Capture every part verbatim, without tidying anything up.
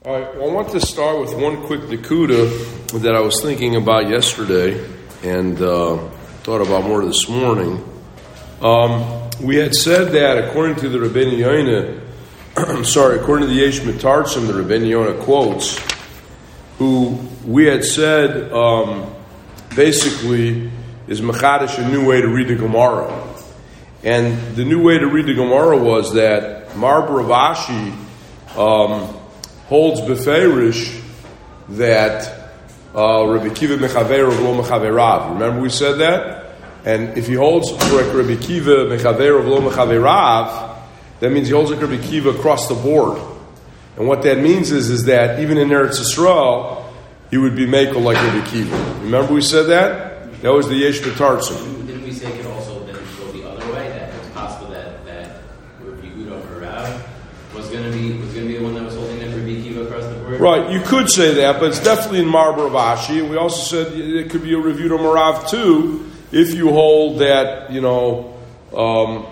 All right, well, I want to start with one quick nekuda that I was thinking about yesterday and uh, thought about more this morning. Um, we had said that according to the Rabbeinu Yonah, I'm sorry, according to the Yesh Mitartzim, the Rabbeinu Yonah quotes, who we had said um, basically is Mechadish, a new way to read the Gemara. And the new way to read the Gemara was that Mar Rav Ashi um, holds beferish that uh, Rabbi Kiva mechaver of lo mechaverav. Remember we said that? And if he holds like Rabbi Kiva mechaver of lo mechaverav, that means he holds like Rabbi Kiva across the board. And what that means is, is that even in Eretz Yisrael, he would be makel like Rabbi Kiva. Remember we said that? That was the Yesh B'Tartzim. Didn't we say it could also then go the other way? That it's possible that that Rabbi Yehuda or Rav was going to be was going to be the one that was holding that Rabbi Kiva across the board. Right, you could say that, but it's definitely in Mar Rav Ashi. And we also said it could be a Rav Yehuda Marav too, if you hold that, you know, um,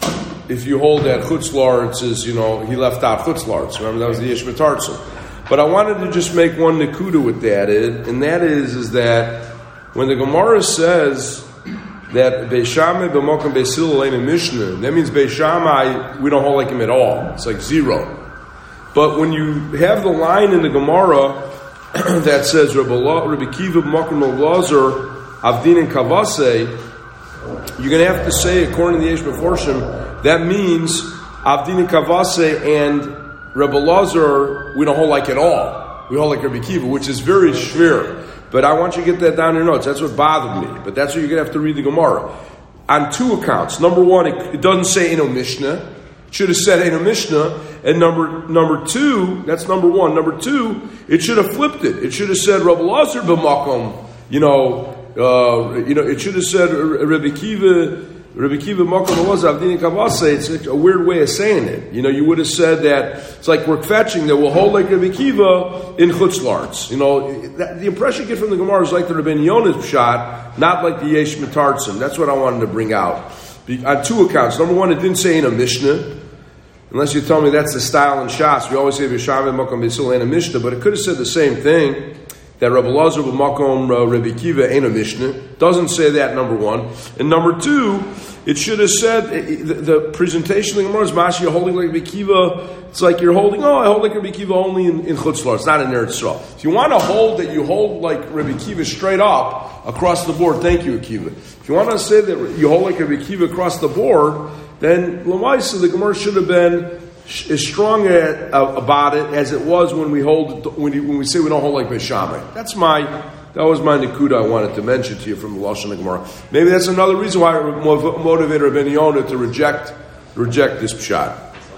if you hold that Chutz La'aretz is, you know, he left out Chutz La'aretz. Remember that was the Yesh B'Tartzim. But I wanted to just make one nekuda with that, and that is, is that when the Gemara says that Beishamai b'mokum Beisil alein Mishnah, that means Beishamai we don't hold like him at all. It's like zero. But when you have the line in the Gemara that says Rabbi Kiva b'mokum Elazar Avdin and Kavase, you're going to have to say, according to the Yesh B'Forshim, that means Avdin and Kavase and Rabbi Elazar we don't hold like at all. We hold like Rabbi Kiva, which is very shver. But I want you to get that down in your notes. That's what bothered me. But that's what you're going to have to read the Gemara. On two accounts. Number one, it, it doesn't say Eino Mishnah. It should have said Eino Mishnah. And number number two, that's number one. Number two, it should have flipped it. It should have said Rabbi Elazar b'makom. You know, uh, you know, it should have said Rabbi Kiva, Rabbi Kiva makom Elazar Avdin Kavase. It's a weird way of saying it. You know, you would have said that it's like we're fetching that we'll hold like Rabbi Kiva in Chutz La'aretz. You know, that, the impression you get from the Gemara is like the Rabbeinu Yonah shot, not like the Yesh Mitartzim. That's what I wanted to bring out. Be, on two accounts. Number one, it didn't say in a Mishnah. Unless you tell me that's the style in Shas. We always say V'shaveh makom Beisil in a Mishnah, but it could have said the same thing. That Rabbi Elazar b'makom uh, Rabbi Kiva ain't a Mishnah. Doesn't say that, number one. And number two, it should have said, the, the presentation of the Gemara is Mashi, you're holding like Rabbi Kiva. It's like you're holding, oh, I hold like Rabbi Kiva only in, in Chutz La'aretz. It's not in Eretz Yisrael. If you want to hold that you hold like Rabbi Kiva straight up across the board, thank you, Akiva. If you want to say that you hold like Rabbi Kiva across the board, then L'maisa, the Gemara should have been as strong at, uh, about it as it was when we hold when, you, when we say we don't hold like Beishamai. That's my that was my nekuda I wanted to mention to you from the Lashon Gemara. Maybe that's another reason why it motivated Rabbeinu Yonah to reject reject this pshat.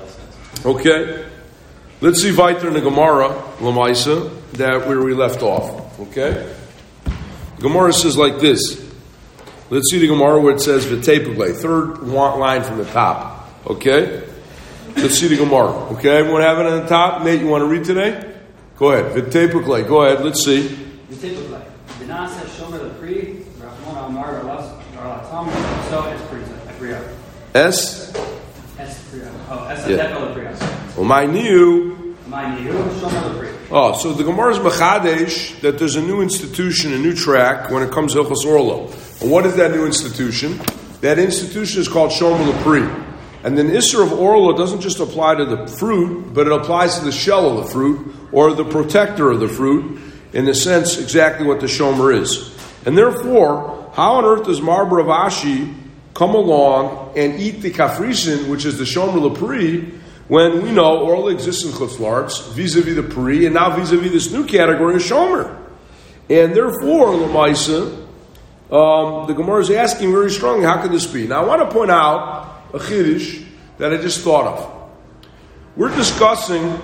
Okay, let's see weiter in the Gemara L'maisa that where we left off. Okay, the Gemara says like this. Let's see the Gemara where it says v'teipaglei, third line from the top. Okay. Let's see the Gemara. Okay, everyone have it on the top? Nate, you want to read today? Go ahead. V'teipaglei. Go ahead. Let's see. V'teipaglei. V'naseh shomer lepri, Rachmon Amar Ralatam, so es priya. Es? Es priya. Oh, es yeah. Lepri. Well, my new. My new shomer lepri. Oh, so the Gemara is mechadesh that there's a new institution, a new track when it comes to Hilchos Orlo. And what is that new institution? That institution is called shomer lepri. And then Isser of Orla doesn't just apply to the fruit, but it applies to the shell of the fruit, or the protector of the fruit, in the sense exactly what the Shomer is. And therefore, how on earth does Mar Rav Ashi come along and eat the Kafrisin, which is the Shomer Lepri, when we know Orla exists in Chutz La'aretz, vis-a-vis the Pri, and now vis-a-vis this new category of Shomer. And therefore, L'maisa, um, the Gemara is asking very strongly, how could this be? Now I want to point out a chiddush that I just thought of. We're discussing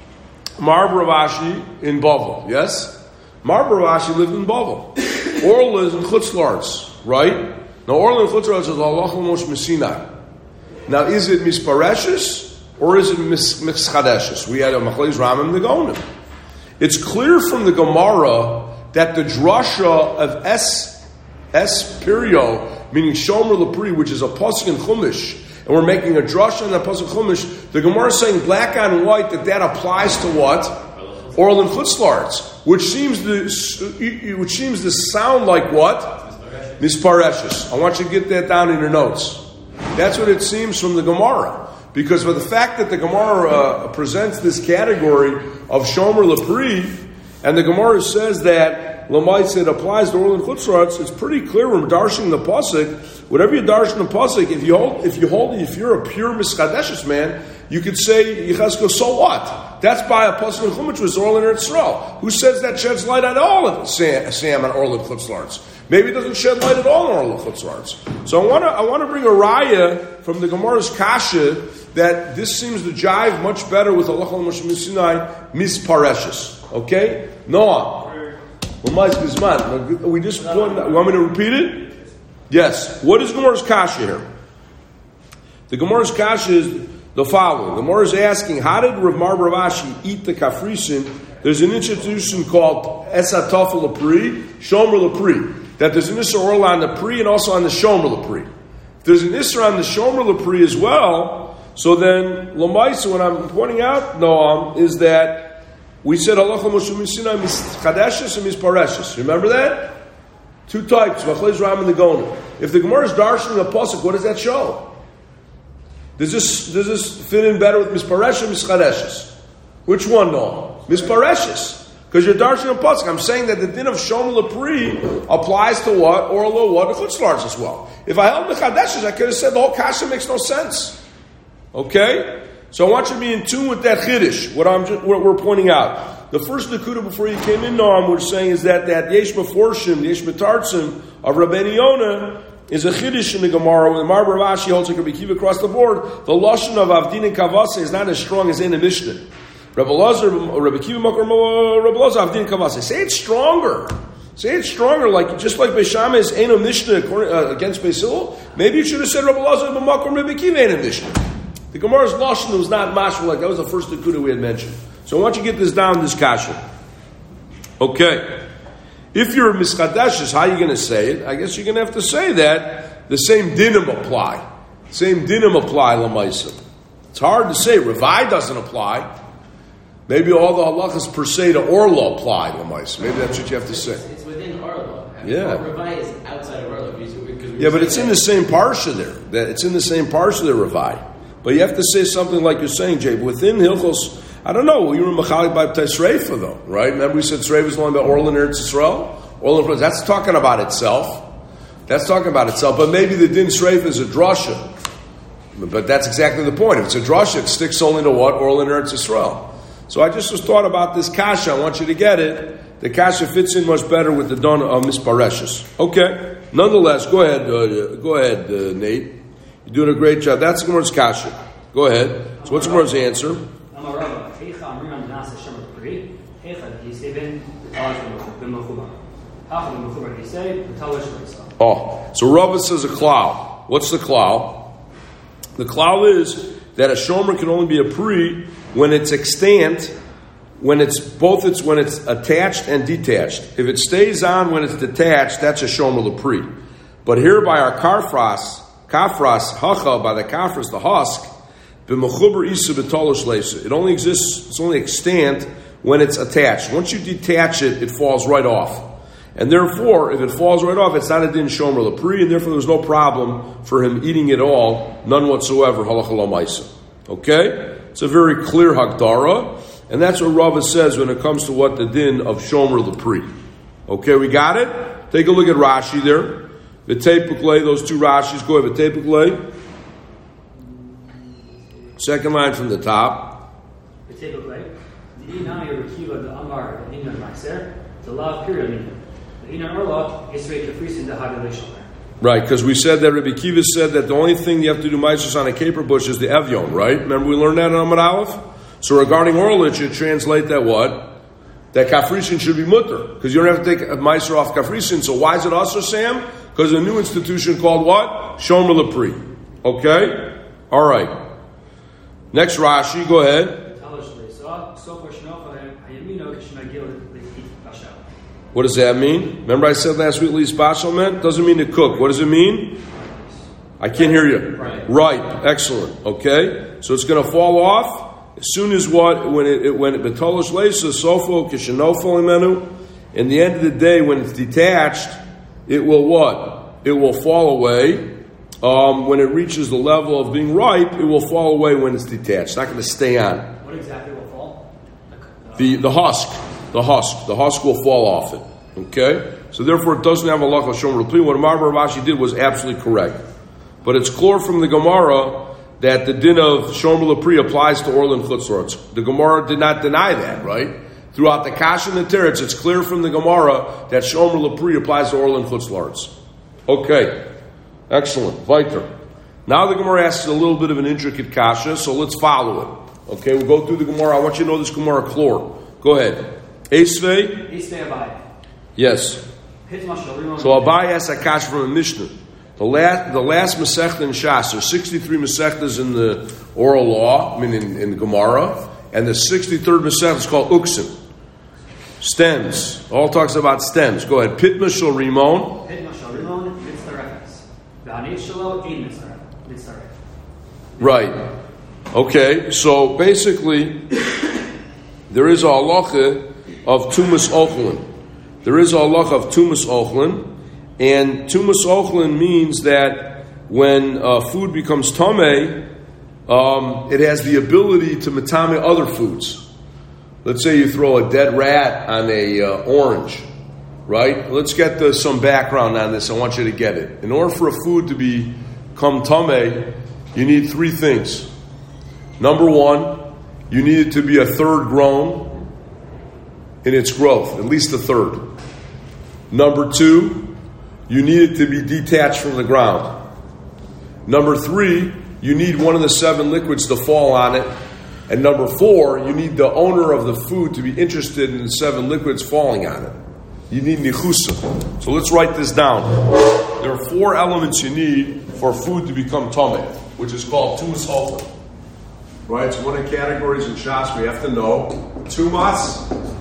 Mar Rav Ashi in Bavel, yes? Mar Rav Ashi lived in Bavel. Orla is in Chutz La'aretz, right? Now Orla in Chutz La'aretz is Halach L'Moshe Messinai. Now is it Mispareshes or is it Mischadeshes? We had a Machlez Ramim Negonim. It's clear from the Gemara that the drasha of Es, Es Pirio, meaning Shomer Lepri, which is a pasuk in Chumash, and we're making a drush on that pasuk Chumash, the Gemara is saying black on white that that applies to what? Orlin Chutzlarts, which seems to which seems to sound like what? Mispareshus. I want you to get that down in your notes. That's what it seems from the Gemara. Because for the fact that the Gemara uh, presents this category of Shomer Lepri, and the Gemara says that Lamaitz, it applies to Orlin Chutzlarts, it's pretty clear when we're darshing the pasuk. Whatever you darsh in the pasuk, if you hold, if you hold, if you're a pure mischadeshes man, you could say Yechezkel. So what? That's by a pasuk in Chumash was Orlin Eretz Yisrael. Who says that sheds light at all on Sam, Sam and Orlin Chutzlarts? Maybe it doesn't shed light at all on Orlin Chutzlarts. So I want to I want to bring a raya from the Gemara's kasha that this seems to jive much better with Halacha Moshe Sinai mispareshus. Okay, Noah. We just want, you want me to repeat it? Yes. What is Gemara's kasha here? The Gemara's kasha is the following. The Gemara is asking, how did Rav Mar Rav Ashi eat the kafrisin? There's an institution called Esatofel Lepri, Shomer Lepri. That there's an Isra Orla on the Pri and also on the Shomer Lepri. If there's an Isra on the Shomer Lepri as well, so then Lamaisa, what I'm pointing out, Noam, is that we said Halacha Moshe Sinai mischadeshes and mispareshus. Remember that? Two types, Machlez Ram and the Gona. If the Gemara is darshan the pasuk, what does that show? Does this does this fit in better with mispareshus and mischadeshes? Which one, no? Mispareshus. Because you're darshan the pasuk. I'm saying that the din of Shomer Lepri applies to what? Or lo what? The chutzlars as well. If I held mischadeshes, I could have said the whole kasha makes no sense. Okay? So I want you to be in tune with that chiddush, what, I'm just, what we're pointing out. The first nakuda before you came in, Noam, we're saying is that that yesh meforshim, yesh metartzim of Rabbeinu Yonah is a chiddush in the Gemara. When the Mar Rav Ashi holds like a Kiva across the board, the lashon of Avdin and Kavase is not as strong as in the Mishnah. Rabbi Lazar, Rabbi Kiva Makar, Rabbi Lazar, Avdin and Kavase. Say it's stronger. Say it's stronger, like just like Beishama is Ein Mishnah uh, against Beis Hillel. Maybe you should have said Rabbi Lazar, Makar, Rabbi Kiva Ein Mishnah. The Gemara's lashon was not mashma, like that was the first nakuda we had mentioned. So I want you to get this down, this kasha. Okay. If you're a mischadeshes, how are you going to say it? I guess you're going to have to say that the same dinim apply. Same dinim apply, lamaisa. It's hard to say. Revai doesn't apply. Maybe all the halachas per se to Orla apply, lamaisa. Maybe that's what you have to say. It's, it's within Orla. Yeah. Revai is outside of Orla. Because yeah, but it's in the same parsha there. It's in the same parsha there, Revai. But you have to say something like you're saying, Jay. Within Hilchos, I don't know. You were machalik by Tesreifa, though, right? Remember we said Tesreifa is only about Orlin Eretz Yisrael? Orlin, that's talking about itself. That's talking about itself. But maybe the din Tesreifa is a drasha. But that's exactly the point. If it's a drasha, it sticks only to what? Orlin Eretz Yisrael. So I just was thought about this kasha. I want you to get it. The kasha fits in much better with the don of mispareshus. Okay. Nonetheless, go ahead. Uh, go ahead, uh, Nate. You're doing a great job. That's the Gemara's kasha. Go ahead. So what's the Gemara's answer? Oh, so Rava says a klal. What's the klal? The klal is that a shomer can only be a pri when it's extant, when it's both it's when it's attached and detached. If it stays on when it's detached, that's a shomer lepri. But here by our karfras, Kafras, hacha, by the kafras, the husk, b'mechuber isu b'tolish leisa. It only exists, it's only extant when it's attached. Once you detach it, it falls right off. And therefore, if it falls right off, it's not a din shomer lepri, and therefore there's no problem for him eating it all, none whatsoever, halacha l'maisa. Okay? It's a very clear hagdara, and that's what Rava says when it comes to what the din of shomer lepri. Okay, we got it? Take a look at Rashi there. V'teipuklei, those two Rashis, go ahead, v'teipuklei. Second line from the top. V'teipuklei. The inami rekiva the amar inan ma'aser, the lav period. The inan orla isrei kafrisin the hagalei. Right, because we said that Rabbi Kiva said that the only thing you have to do ma'aser on a caper bush is the evyon, right? Remember we learned that in Amar Aleph? So regarding orla, it should translate that what? That kafrisin should be mutter, because you don't have to take a ma'aser off kafrisin. So why is it also, Sam? Because a new institution called what? Shomer Lepri. Okay? All right. Next Rashi, go ahead. What does that mean? Remember I said last week, Lis Bashal meant? Doesn't mean to cook. What does it mean? I can't hear you. Right. Right. Excellent. Okay? So it's going to fall off As soon as what when it, it when it betolish leisa sofo kishenofo imenu, in the end of the day when it's detached, it will what? It will fall away. Um, when it reaches the level of being ripe, it will fall away when it's detached. It's not going to stay on. What exactly will fall? The the husk, the husk, the husk will fall off it. Okay, so therefore it doesn't have a lach shomer l'pli. What Amar Rav Ashi did was absolutely correct, but it's clear from the Gemara that the din of shomer l'pri applies to oil and chutzlorts. The Gemara did not deny that, right? Throughout the Kash and the Teretz, it's clear from the Gemara that shomer l'pri applies to oil and chutzlorts. Okay, excellent. Weiter. Now the Gemara asks a little bit of an intricate kasha, so let's follow it. Okay, we'll go through the Gemara. I want you to know this Gemara chlor. Go ahead. Esvei. Esvei Abai. Yes. So Abai asks a kasha from a Mishnah. The last, the last Masechta in Shas, there's sixty-three Masechtas in the oral law, I mean in, in Gemara, and the sixty-third Masechta is called Uksim. Stems. All talks about stems. Go ahead. Pitma shel rimon. Pitma shel rimon mitzarefes. V'hanit shelo ein mitzaref. Right. Okay. So basically, there is a halacha of tumas ochlin. There is a halacha of tumas ochlin, and tumas ochlin means that when uh, food becomes tameh, um, it has the ability to matame other foods. Let's say you throw a dead rat on a uh, orange, right? Let's get the, some background on this. I want you to get it. In order for a food to become tameh, you need three things. Number one, you need it to be a third grown in its growth, at least a third. Number two, you need it to be detached from the ground. Number three, you need one of the seven liquids to fall on it. And number four, you need the owner of the food to be interested in the seven liquids falling on it. You need nichusa. So let's write this down. There are four elements you need for food to become tameh, which is called tumas ochlin. Right? It's one of the categories in Shas we have to know. Tumas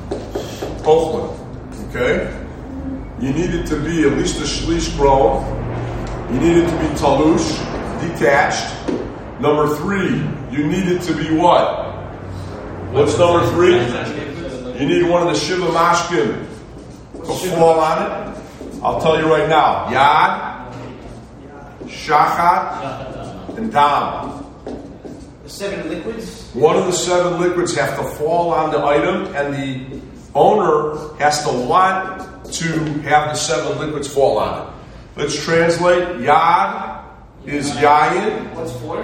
ochlin. Okay? You need it to be at least a shlish grown. You need it to be talush, detached. Number three, you need it to be what? What's number three? You need one of the Shiva Mashkim to fall on it. I'll tell you right now. Yad, Shachat, and Dam. The seven liquids? One of the seven liquids have to fall on the item, and the owner has to want to have the seven liquids fall on it. Let's translate. Yad is Yayin. What's four?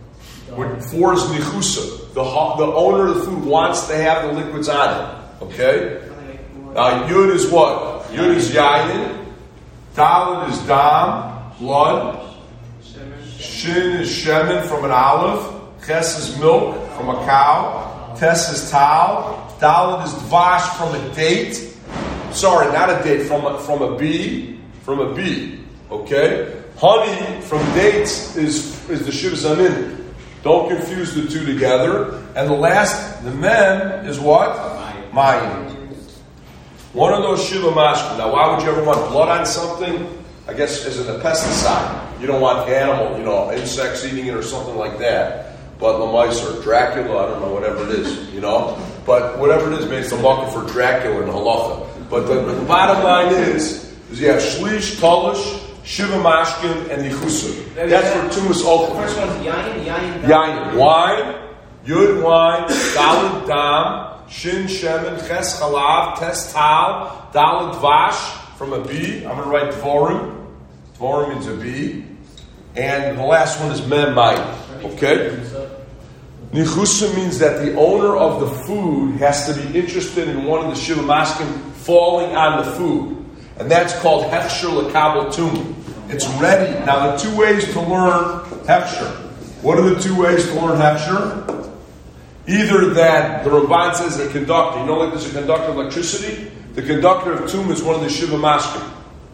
Four is Nichusa. The, the owner of the food wants to have the liquids on it. Okay? Uh, Yud is what? Yud is Yayin. Dalet is Dam, blood. Shin is Shemen from an olive. Ches is milk from a cow. Tes is Tal. Dalet is Dvash from a date. Sorry, not a date, from a, from a bee. From a bee. Okay? Honey from dates is, is the Shiva Zamin. Don't confuse the two together. And the last, the mem, is what? Mayim. One of those Shiva Mashkim. Now, why would you ever want blood on something? I guess as in a pesticide. You don't want animal, you know, insects eating it or something like that. But Lamais or Dracula, I don't know, whatever it is, you know. But whatever it is, makes the bucket for Dracula and Halacha. But the, but the bottom line is, is you have Shlish, Talish, Shiva Mashkim, and Nichusa. That's for Tumas Ochlin. The first one's Yayin, Yayin, Yayin. Wine, Yud wine, Dalet Dam, Shin Shemen, Ches Chalav, Tes Tal, Dalet Dvash, from a bee. I'm going to write Dvorim. Dvorim means a bee. And the last one is Mem Mayim. Okay? Nichusa means that the owner of the food has to be interested in one of the Shiva Mashkim falling on the food. And that's called Hefsher L'Kabel Tum. It's ready. Now, the two ways to learn Hefsher. What are the two ways to learn Hefsher? Either that the Ramban says a conductor. You know, like there's a conductor of electricity? The conductor of Tum is one of the Shiva Mashkim.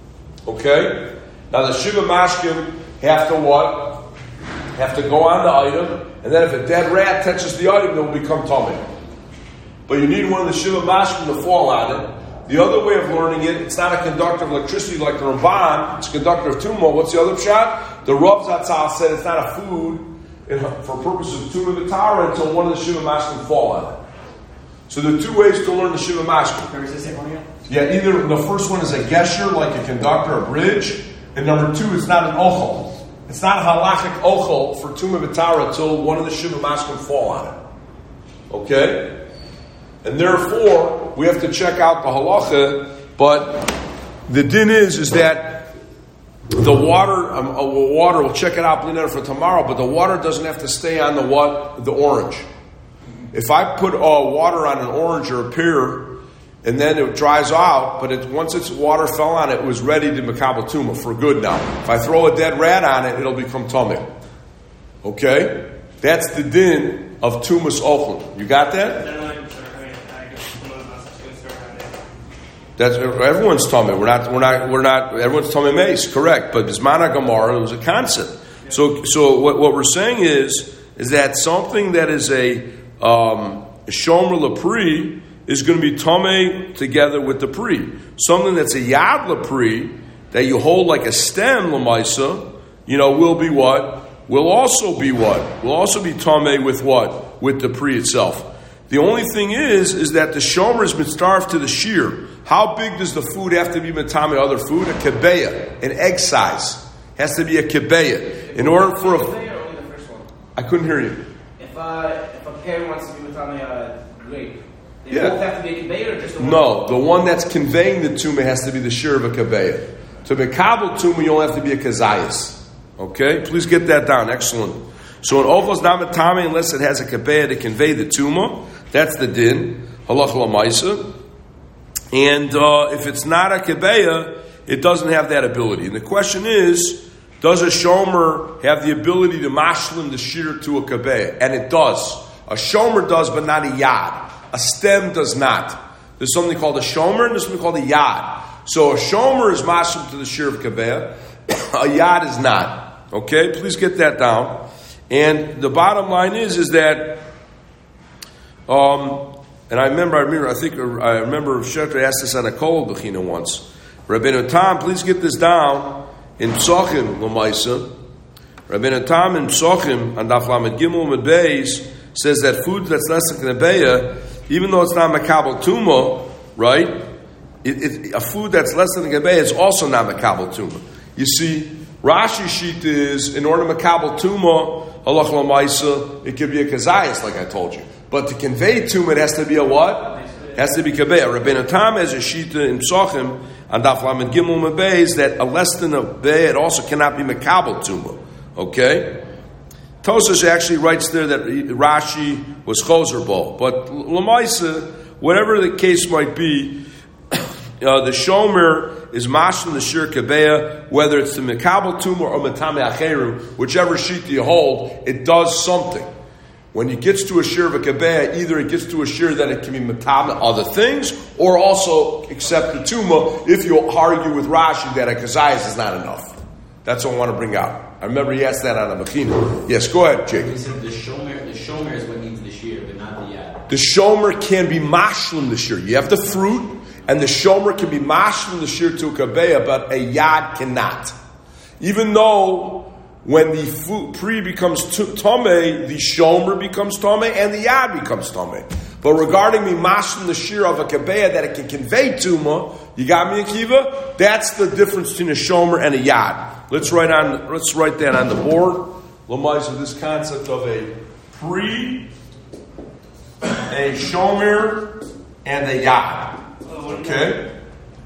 Okay? Now, the Shiva Mashkim have to what? Have to go on the item. And then if a dead rat touches the item, it will become tameh. But you need one of the Shiva Mashkim to fall on it. The other way of learning it, it's not a conductor of electricity like the Ramban, it's a conductor of tumah. What's the other pshat? The Rav Zatzal said it's not a food in, for purposes of Tumah V'Tara until one of the Shiva Mashkim fall on it. So there are two ways to learn the Shiva Mashkim. Can we say the same one again? Yeah, either the first one is a gesher, like a conductor, a bridge, and number two, it's not an ochel. It's not a halachic ochel for Tumah V'Tara until one of the Shiva Mashkim fall on it. Okay? And therefore, we have to check out the halacha, but the din is, is that the water, um, uh, water, we'll check it out for tomorrow, but the water doesn't have to stay on the what? The orange. If I put uh, water on an orange or a pear, and then it dries out, but it, once its water fell on it, it was ready to makabel tumah for good now. If I throw a dead rat on it, it'll become tummy. Okay? That's the din of tumas ochel. You got that? That's everyone's tummy. We're not. We're not. We're not. Everyone's tummy mace. Correct. But bismana gemara, it was a concept. So, so what, what we're saying is, is that something that is a um, shomer lepri is going to be tummy together with the pri. Something that's a yad lepri that you hold like a stem lemaisa, you know, will be what? Will also be what? Will also be tummy with what? With the pri itself. The only thing is, is that the shomer is mitzaref to the shear. How big does the food have to be matame other food? A kebeya, an egg size. Has to be a kebeya. In order for a... Only the first one. I couldn't hear you. If, uh, if a pear wants to be matame a grape, they Yeah. both have to be a kebeya or just the one? No, the one that's conveying the tumah has to be the shear of a kebeya. To be kabel tumah, you only have to be a kazayas. Okay? Please get that down. Excellent. So an ochel is not matame unless it has a kebeya to convey the tumah. That's the din. Halach lamaisa. And uh, if it's not a kebeya, it doesn't have that ability. And the question is, does a shomer have the ability to mashlim the shear to a kebeya? And it does. A shomer does, but not a yad. A stem does not. There's something called a shomer, and there's something called a yad. So a shomer is mashlim to the shear of kebeya. A yad is not. Okay? Please get that down. And the bottom line is, is that... Um, And I remember, I remember, I think, I remember Shechter asked this on a Kol Bechina once. Rabbeinu Tam, please get this down in Psochim L'maisa. Rabbeinu Tam in Psochim on Daf Lamed Gimel Med Beis says that food that's less than Kebeya, even though it's not Makabel Tumah, right? It, it, a food that's less than Kebeya is also not Makabel Tumah. You see, Rashi sheet is in order to Makabel Tumah, Halach L'maisa, it could be a Kazayas, like I told you. But to convey tumah, it has to be a what? It has to be kebeya. Rabbeinu Tam has a shita in Psochim on Daf Lamed Gimel Mebez that a less than a beya, it also cannot be mekabel tumah. Okay? Tosas actually writes there that Rashi was chozer bo. But Lamaisa, whatever the case might be, uh, the shomer is mashlim the shir kebeya, whether it's the mekabel tumah or metame acherim, whichever shita you hold, it does something. When it gets to a shir of a kebeya, either it gets to a shir that it can be matama other things, or also accept the tumah if you argue with Rashi that a kazayas is not enough. That's what I want to bring out. I remember he asked that on a mechina. Yes, go ahead, Jake. He said the shomer, the shomer is what needs the shear, but not the yad. The shomer can be mashlim the shir. You have the fruit, and the shomer can be mashlim the shir to a kebeya, but a yad cannot. Even though when the food pre becomes tomei, the shomer becomes tomei, and the yad becomes tomei. But regarding the mashlim the shir of a kebeya that it can convey tumah, you got me, Akiva? That's the difference between a shomer and a yad. Let's write on. Let's write that on the board. Lamais with this concept of a pre, a shomer, and a yad. Okay.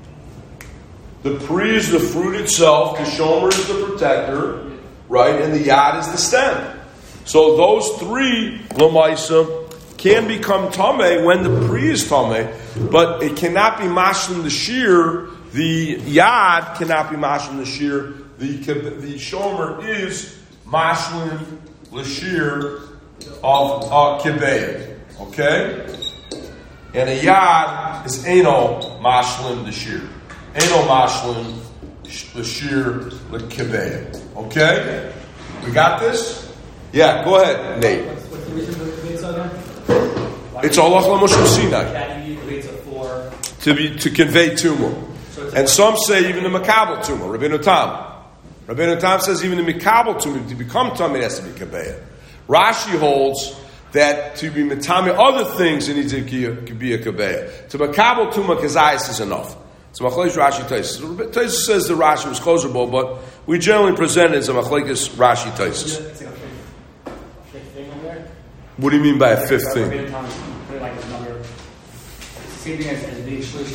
The pre is the fruit itself. The shomer is the protector. Right, and the yad is the stem. So those three lamaisa can become tameh when the pri is tameh, but it cannot be mashlim the shear. The yad cannot be mashlim the shear. The the shomer is mashlim the shear of uh, kebeya. Okay, and a yad is eno mashlim the shear. Eno mashlim the shear the kebeya. Okay? We got this? Yeah, go ahead, Nate. What's, what's the reason for the Kvetza again? It's Allah Moshe Sinai. That you need Kvetza for? To be to convey tumah. So and some say even the Makabel tumah, Rabbeinu Tam. Rabbeinu Tam says even the Makabel tumah, to become tumah, it has to be kebeya. Rashi holds that to be metame other things, it needs to be a kabeya. To makabel tuma kazayis is enough. So machlekes Rashi Taisus. Taisus says the Rashi was closerable, but we generally present it as a machlekes Rashi Taisus. What do you mean by a fifth thing? Same thing as, as being shlish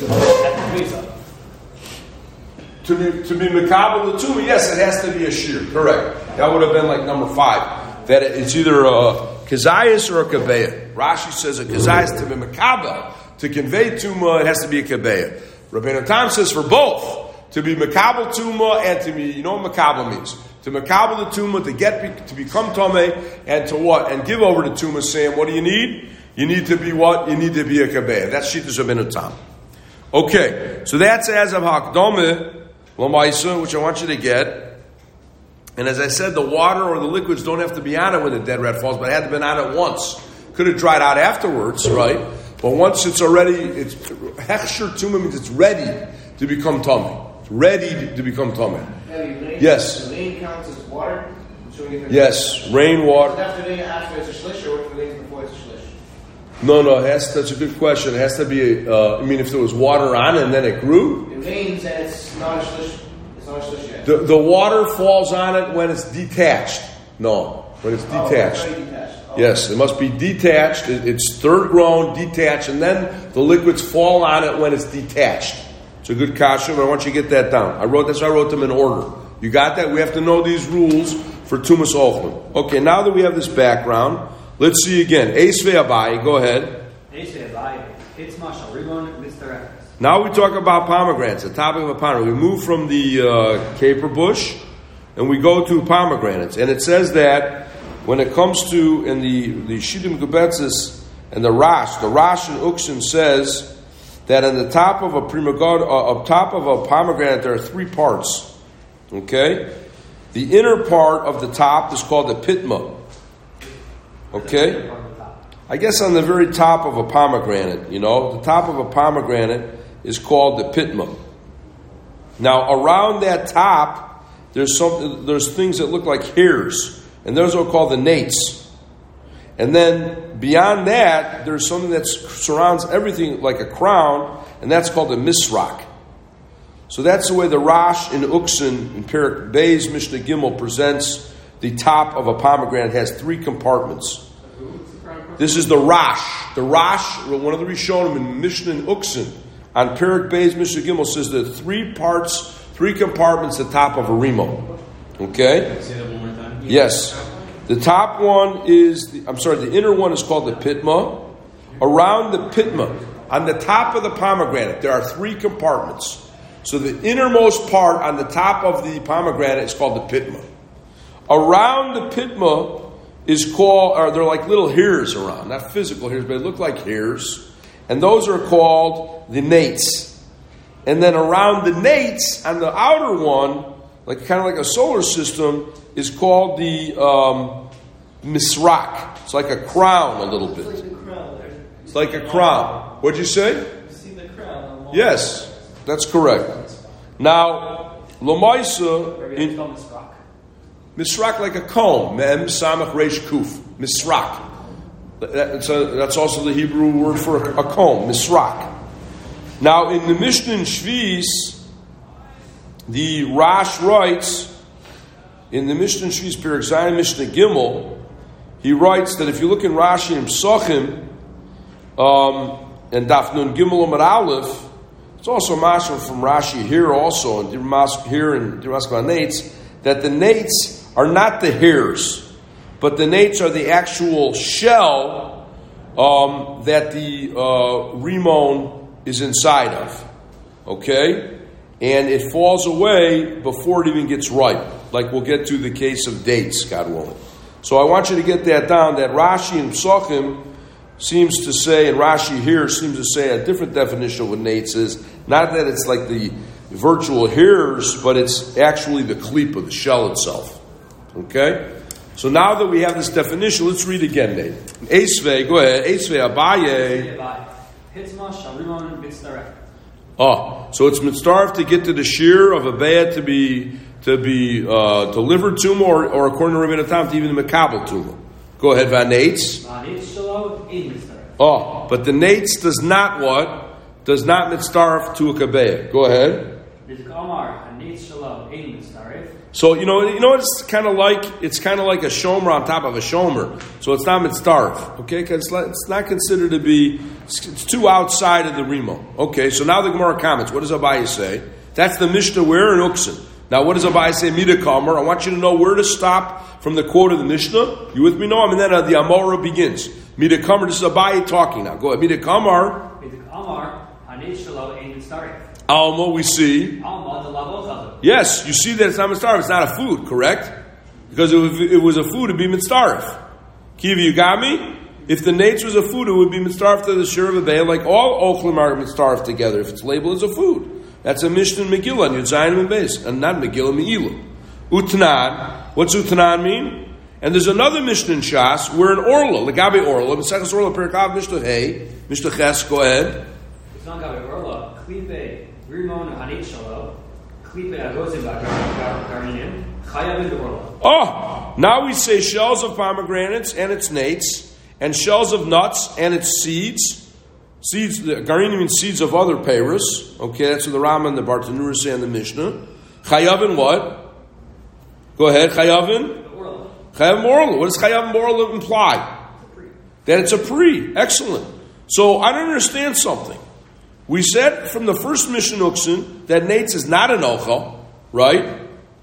to be to be makabel the tuma, yes, it has to be a shear. Correct. That would have been like number five. That it's either a kazayis or a kabeya. Rashi says a kazayis to be makabel, to convey tuma, it has to be a kabeya. Rabbeinu Tam says for both, to be makabel tuma and to be, you know what makabel means? To makabel the tuma, to get to become tomei, and to what? And give over the tuma, saying, what do you need? You need to be what? You need to be a kabeya. That's Shittas Rabbeinu Tam. Okay, so that's as of hakdome l'maisa, which I want you to get. And as I said, the water or the liquids don't have to be on it when the dead rat falls, but it had to be on it once. Could have dried out afterwards, right? But once it's already, it's hechsher tumah means it's ready to become tummy. It's ready to become tummy. Yes. Rain counts as water. Yes, rain, water. After rain, after it's a shlish, or if it rains before it's a shlish? No, no. It has, that's a good question. It has to be. Uh, I mean, if there was water on it and then it grew. It rains and it's not a shlish. It's not a shlish yet. The, the water falls on it when it's detached. No, when it's detached. Oh, it's detached. Oh. Yes, it must be detached. It, it's third grown, detached, and then the liquids fall on it when it's detached. It's a good kasha, but I want you to get that down. I wrote that's why I wrote them in order. You got that? We have to know these rules for Tumas Ochlim. Okay, now that we have this background, let's see again. Eisvei Abai, go ahead. Eisvei Abai, it's mashal, rimon mitzarefes. Now we talk about pomegranates, the topic of a pomegranate. We move from the uh, caper bush and we go to pomegranates. And it says that when it comes to, in the, the Shidim Gebetzis and the Rash, the Rash in Uksin says that on the top of a primagod, uh, up top of a pomegranate, there are three parts. Okay? The inner part of the top is called the pitma. Okay? I guess on the very top of a pomegranate, you know, the top of a pomegranate is called the pitma. Now, around that top, there's something. There's things that look like hairs, and those are called the nates. And then beyond that, there's something that surrounds everything like a crown, and that's called the misrak. So that's the way the Rash in Uksin in Perek Beis Mishnah Gimel presents the top of a pomegranate. It has three compartments. This is the Rash. The Rash, one of the Rishonim in Mishnah and Uksin, on Perek Beis Mishnah Gimel says there are three parts, three compartments at the top of a rimo. Okay? Say that one more time. Yes. The top one is, the, I'm sorry, the inner one is called the pitma. Around the pitma, on the top of the pomegranate, there are three compartments. So the innermost part on the top of the pomegranate is called the pitma. Around the pitma is called, or they're like little hairs around, not physical hairs, but they look like hairs. And those are called the nates. And then around the nates, on the outer one, like kind of like a solar system, is called the um, misrak. It's like a crown a little bit. It's like a crown. It's like a crown. What'd you say? You see the crown. Yes, that's correct. Now, Lamaisa, in misrak like a comb. Mem samach reish kuf. Misrak. That's, a, that's also the Hebrew word for a, a comb. Misrak. Now, in the Mishnah in Shvis, the Rash writes, in the Mishnah in Shvis, Perek Zayin Mishnah Gimel, he writes that if you look in Rashi and Psachim, um, and Daf Nun Gimel Amar Aleph, it's also mashal from Rashi here also, and here in Diraskal Nates, that the nates are not the hairs, but the nates are the actual shell um, that the uh, rimon is inside of. Okay? And it falls away before it even gets ripe. Like we'll get to the case of dates, God willing. So I want you to get that down, that Rashi and Psachim seems to say, and Rashi here seems to say a different definition of what nates is. Not that it's like the virtual hairs, but it's actually the klipa, the shell itself. Okay? So now that we have this definition, let's read again, Nate. Eisvei, go ahead. Eisvei Abaye. Oh, so it's mitzaref to get to the shear of a bayah to be to be uh, delivered to him, or, or according to Rabbeinu Tam, to even the makabel to him. Go ahead, Vanates. Vanates shalom ein mitzaref. Oh, but the nates does not what? Does not mitzaref to a kabeya. Go ahead. So you know, you know, it's kind of like it's kind of like a shomer on top of a shomer. So it's not mitzaref, okay? Because it's not considered to be. It's too outside of the rimo. Okay, so now the Gemara comments. What does Abaye say? That's the Mishnah where in Uksin. Now, what does Abaye say? Mida Kamer. I want you to know where to stop from the quote of the Mishnah. You with me? No, I mean then uh, the Amora begins. Mida Kamer. This is Abaye talking now. Go ahead. Mida Kamer. Mida Kamer. Hanei shalom ein mitzaref. Alma, we see. Alma, the lavo. Yes, you see that it's not mitzaref. It's not a food, correct? Because if it was a food, it'd be mitzaref. Kiva, you got me? If the nates was a food, it would be mitzaref to the shir of a bay, like all ochlim are mitzaref together. If it's labeled as a food, that's a Mishnah in Megillah, and Yudzayin and Beis, and not Megillah Me'ilah. Utanan. What's Utanan mean? And there's another Mishnah in Shas. We're in Orla, Legabe Orla, Mesechus Orla Perikav Mishnah Hey, Mishnah Ches. Go ahead. It's not Gabe Orla. Klipe. Rimon Hanit Shalom, Klipe Agozim Garninim, Chayavin Orla. Oh, now we say shells of pomegranates and its nates, and shells of nuts and its seeds. Seeds, Garninim means seeds of other peiros. Okay, that's what the Rama and the Bartanura say in the Mishnah. Chayavin what? Go ahead, Chayavin? Orla. Chayavin Orla. What does Chayavin Orla imply? That it's a pre. Excellent. So I don't understand something. We said from the first Mishnah Uksin that nates is not an ochel, right?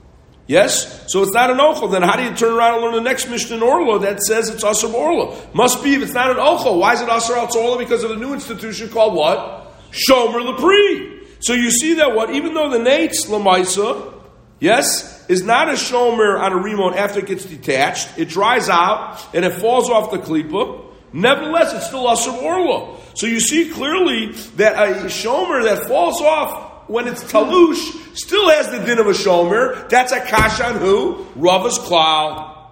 Yes? So it's not an ochel. Then how do you turn around and learn the next Mishnah in Orla that says it's asur Orla? Must be if it's not an ochel. Why is it asur al Orla? Because of a new institution called what? Shomer Lepri. So you see that what? Even though the nates, Lamaisa, yes, is not a shomer on a rimon after it gets detached, it dries out and it falls off the klipa. Nevertheless, it's still asur Orla. So you see clearly that a shomer that falls off when it's talush still has the din of a shomer. That's a kasha on who? Rava's klal.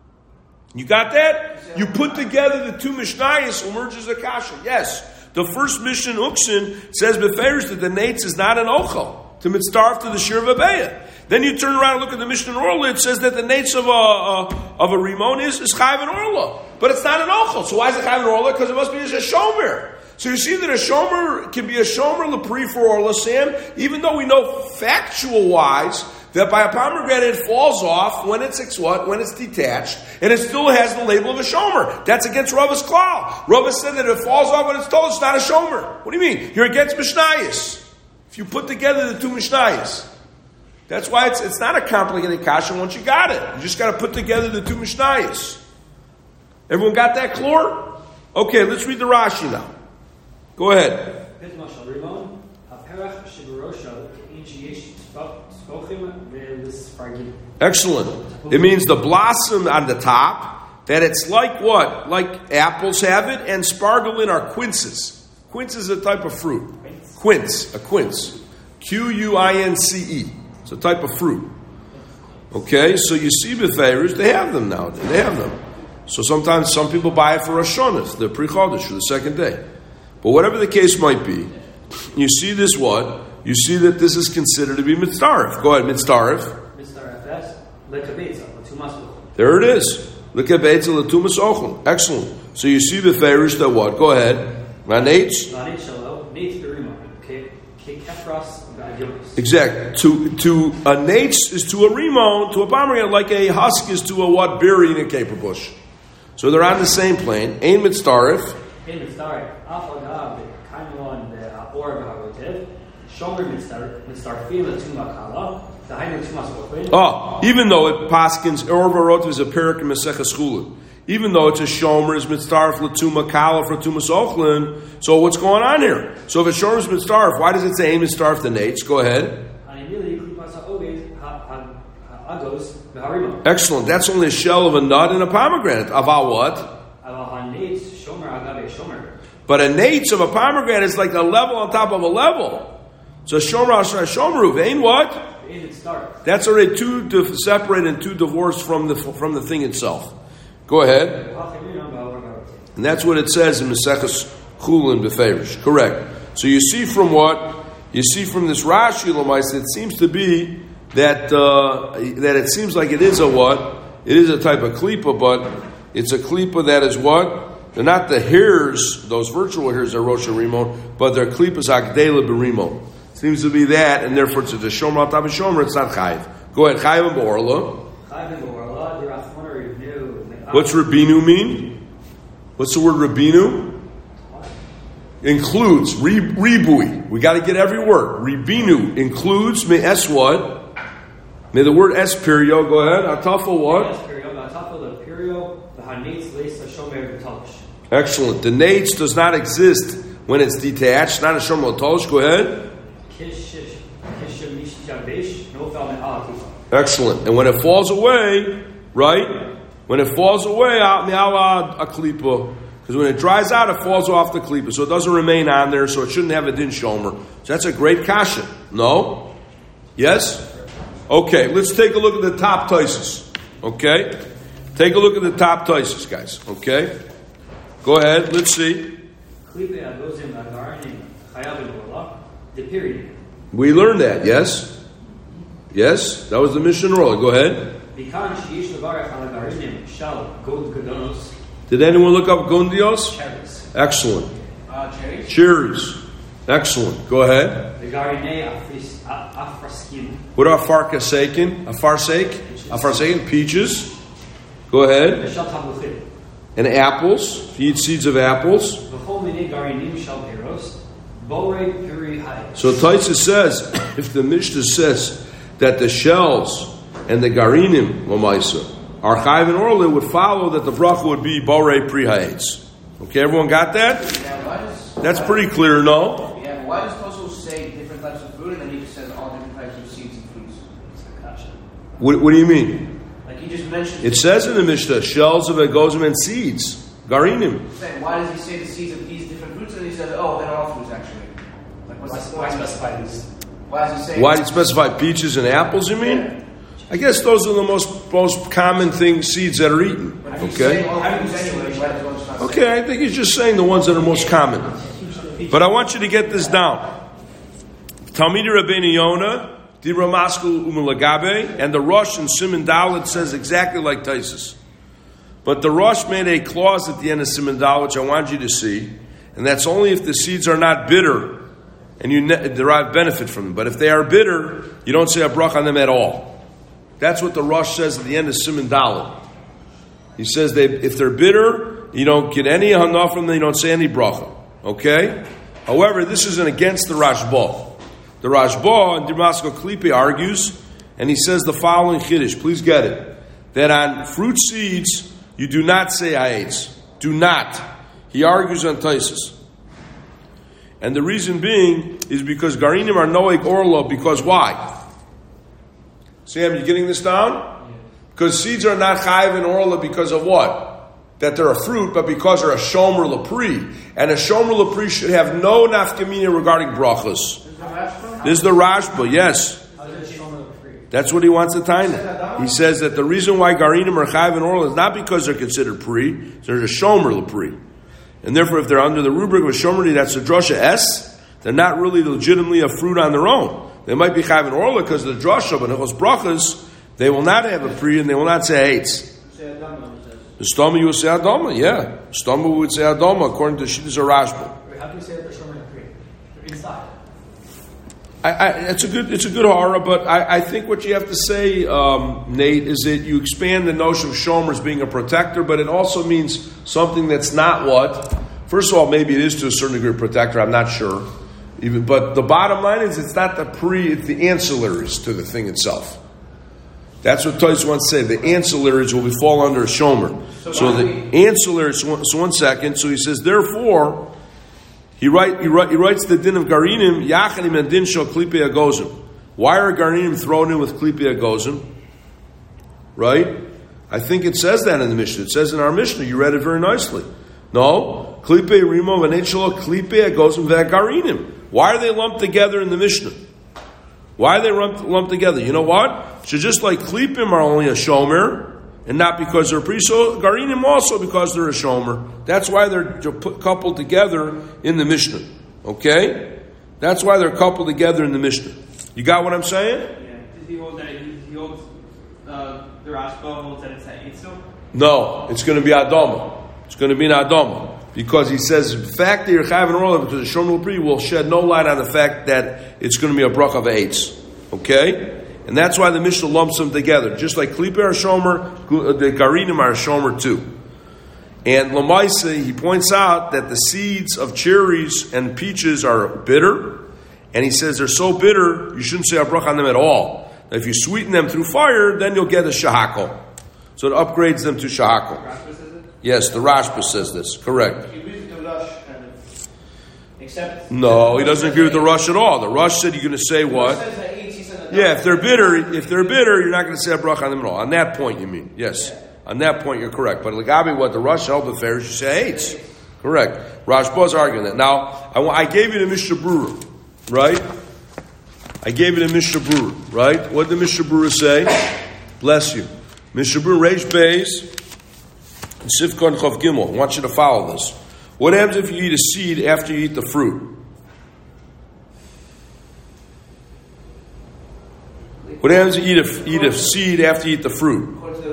You got that? You put together the two mishnayos, emerges a kasha. Yes. The first Mishnah Uksin says beferish that the nates is not an ochel to mitzarf to the shir v'beya. Then you turn around and look at the Mishnah in Orla. It says that the nates of a, a of a rimon is is chayv and Orla, but it's not an ochel. So why is it chayv and Orla? Because it must be a shomer. So you see that a shomer can be a shomer lepri for Orla Sam, even though we know factual wise that by a pomegranate it falls off when it's what when it's detached, and it still has the label of a shomer. That's against Rava's klal. Rava said that it falls off when it's told it's not a shomer. What do you mean? You're against mishnayos. If you put together the two mishnayos. That's why it's it's not a complicated kasha once you got it. You just got to put together the two mishnayos. Everyone got that, Chlor? Okay, let's read the Rashi now. Go ahead. Excellent. It means the blossom on the top, that it's like what? Like apples have it, and spargolin are quinces. Quince is a type of fruit. Quince, a quince. Q U I N C E. It's a type of fruit. Okay, so you see befeiros, they have them now. They have them. So sometimes some people buy it for Rosh Hashanah, the pre-chodesh, for the second day. But whatever the case might be, you see this what? You see that this is considered to be mitzaref. Go ahead, mitzaref. Mitzaref, yes. Lekabetza, l'tumas ochel. There it is. Lekabetza, l'tumas ochel. Excellent. So you see befeiros that what? Go ahead. Vanates. Vanates shalom. Nates berima. Okay. Kefras. Exactly. To to a nates is to a rimon, to a pomegranate, like a husk is to a what? Berry in a caper bush. So they're on the same plane. Ein mitzaref. Ein mitzaref. Afagav kaimon the or v'harotev. Shomer mitzaref. Mitzarefim l'tuma kala. The hainu tumas ochel. Oh, even though it paskins or v'harotev is a perik in Maseches Chulin. Even though it's a shomer is mitzaref l'tuma kala for tumas ochlin. So what's going on here? So if a shomer is mitzaref, why does it say mitzaref the nates? Go ahead. Excellent. That's only a shell of a nut and a pomegranate. Aval what? But a nates of a pomegranate is like a level on top of a level. So shomer shomeru ain't what? That's already two separate and two divorced from the from the thing itself. Go ahead. And that's what it says in Maseches Chulin beferish. Correct. So you see from what? You see from this Rashi Lamais, it seems to be that uh, that it seems like it is a what? It is a type of klipa, but It's a klipa that is what? They're not the hairs, those virtual hairs are Rosh Rimon, but they're klipas Agdela B'Rimon. Seems to be that, and therefore it's a Shomer al Tav Shomer, it's not Chayiv. Go ahead, Chayiv and B'Orla. What's Rabinu mean? What's the word Rabinu? Includes, re, ribui. We got to get every word. Rabinu includes, may es what? May the word es period, go ahead. Atafel what? Excellent. The nates does not exist when it's detached. Not a shomer l'tolish. Go ahead. Excellent. And when it falls away, right? When it falls away, me'alad a klipa. Because when it dries out, it falls off the klipa. So it doesn't remain on there, so it shouldn't have a din shomer. So that's a great kasha. No? Yes? Okay, let's take a look at the top taisus. Okay? Take a look at the top taisus, guys. Okay? Go ahead, let's see. We learned that, yes? Yes? That was the Mishnah Roll. Go ahead. Did anyone look up gundios? Cherries. Excellent. Uh, cherries? Cherries. Excellent. Go ahead. What are farkasekin? A farsake? A farsaken? Peaches. Go ahead. And apples. If you eat seeds of apples. So Taisa says, if the Mishnah says that the shells and the garinim, Lamaisa, are chayiv and orla, it would follow that the bracha would be borei pri ha'etz. Okay, everyone got that? Yeah, why does, That's pretty clear, no? Yeah, why does Tosfos say different types of food and then he just says all different types of seeds and fruits? What, what do you mean? Like you just mentioned. It says in the Mishnah, shells of agozim and seeds, garinim. Saying, why does he say the seeds of these different fruits and then he says, oh, they're all fruits actually? Like what's the Why specify these? Why does he say? Why did he specify peaches and apples, you mean? Yeah. I guess those are the most most common things, seeds that are eaten. But if he's Okay? saying all fruits anyway, why does one just not say Okay, I think he's just saying the ones that are most common. But I want you to get this down. Talmidei Rabbeinu Yonah, Dibra Maskul Umalagabe, and the Rosh in Siman Dalet says exactly like Taisus. But the Rosh made a clause at the end of Siman Dalet, which I want you to see, and that's only if the seeds are not bitter and you ne- derive benefit from them. But if they are bitter, you don't say a brach on them at all. That's what the Rosh says at the end of Siman Dalet. He says they, if they're bitter, you don't get any hana from them, you don't say any bracha. Okay? However, this isn't against the Rashba. The Rashba in Dimasko Klipe argues, and he says the following chiddush, please get it, that on fruit seeds, you do not say ha'etz. Do not. He argues on Taisus. And the reason being is because garinim are noeg orla, because why? Sam, you getting this down? Because seeds are not chayiv and orla because of what? That they're a fruit, but because they're a shomer lapri. And a shomer lapri should have no nafkamina regarding brachas. This is the Rashba, yes. That's what he wants to tie in. He says that the reason why garinim are chayiv and orla is not because they're considered pri, they're a shomer lapri. And therefore, if they're under the rubric of a shomerly, that's a drasha S, they're not really legitimately a fruit on their own. They might be chayiv and orla because of the drasha, but if it's brachas, they will not have a pri and they will not say hates. The stoma you would say adama, yeah. Stoma would say adama according to Shittas Rashba. How do you say that they're showing a pre? They're inside. I, I, it's a good, it's a good horror, but I, I think what you have to say, um, Nate, is that you expand the notion of shomer as being a protector, but it also means something that's not what. First of all, maybe it is to a certain degree a protector. I'm not sure, even. But the bottom line is, it's not the pre, it's the ancillaries to the thing itself. That's what Toys wants to say. The ancillaries will be fall under a shomer. So, so the ancillaries. So, so one second. So he says, therefore. He, write, he, write, he writes the din of garinim, yachanim and din shal klipe agozim. Why are garinim thrown in with klipe agozim? Right? I think it says that in the Mishnah. It says in our Mishnah. You read it very nicely. No. Klipe rimo v'neit shalo klipe agozim v'garinim. Why are they lumped together in the Mishnah? Why are they lumped, lumped together? You know what? So just like klipim are only a shomer, and not because they're pri, so garinim also because they're a shomer. That's why they're coupled together in the Mishnah. Okay? That's why they're coupled together in the Mishnah. You got what I'm saying? Yeah. Does he hold that? He holds uh, the Rashba holds that it's a eitzil? No, it's going to be Adama. It's going to be an Adama. Because he says, the fact that you're Chayav and Orla, because the Shomer L'Pri will shed no light on the fact that it's going to be a Bracha of Eitz. Okay? And that's why the Mishnah lumps them together. Just like Klipa are Shomer, the Garinim are Shomer too. And Lamaisa, he points out that the seeds of cherries and peaches are bitter. And he says they're so bitter, you shouldn't say a bracha on them at all. Now, if you sweeten them through fire, then you'll get a shahakal. So it upgrades them to shahakal. Yes, the Rashba says this. Correct. He agrees with the Rush, kind of, except... No, he doesn't agree with the Rush at all. The Rush said you're going to say what? Yeah, if they're bitter, if they're bitter, you're not going to say a bracha on them at all. On that point, you mean. Yes. On that point, you're correct. But Lagabi, what the Rush held the fair, you say hates. Correct. Rashba's arguing that. Now, I, I gave you the Mishnah Brura, right? I gave you the Mishnah Brura, right? What did the Mishnah Brura say? Bless you. Mishnah Brura, Reish Beis, Sivkon Chav Gimel. I want you to follow this. What happens if you eat a seed after you eat the fruit? What happens if you eat a, eat a seed after you eat the fruit?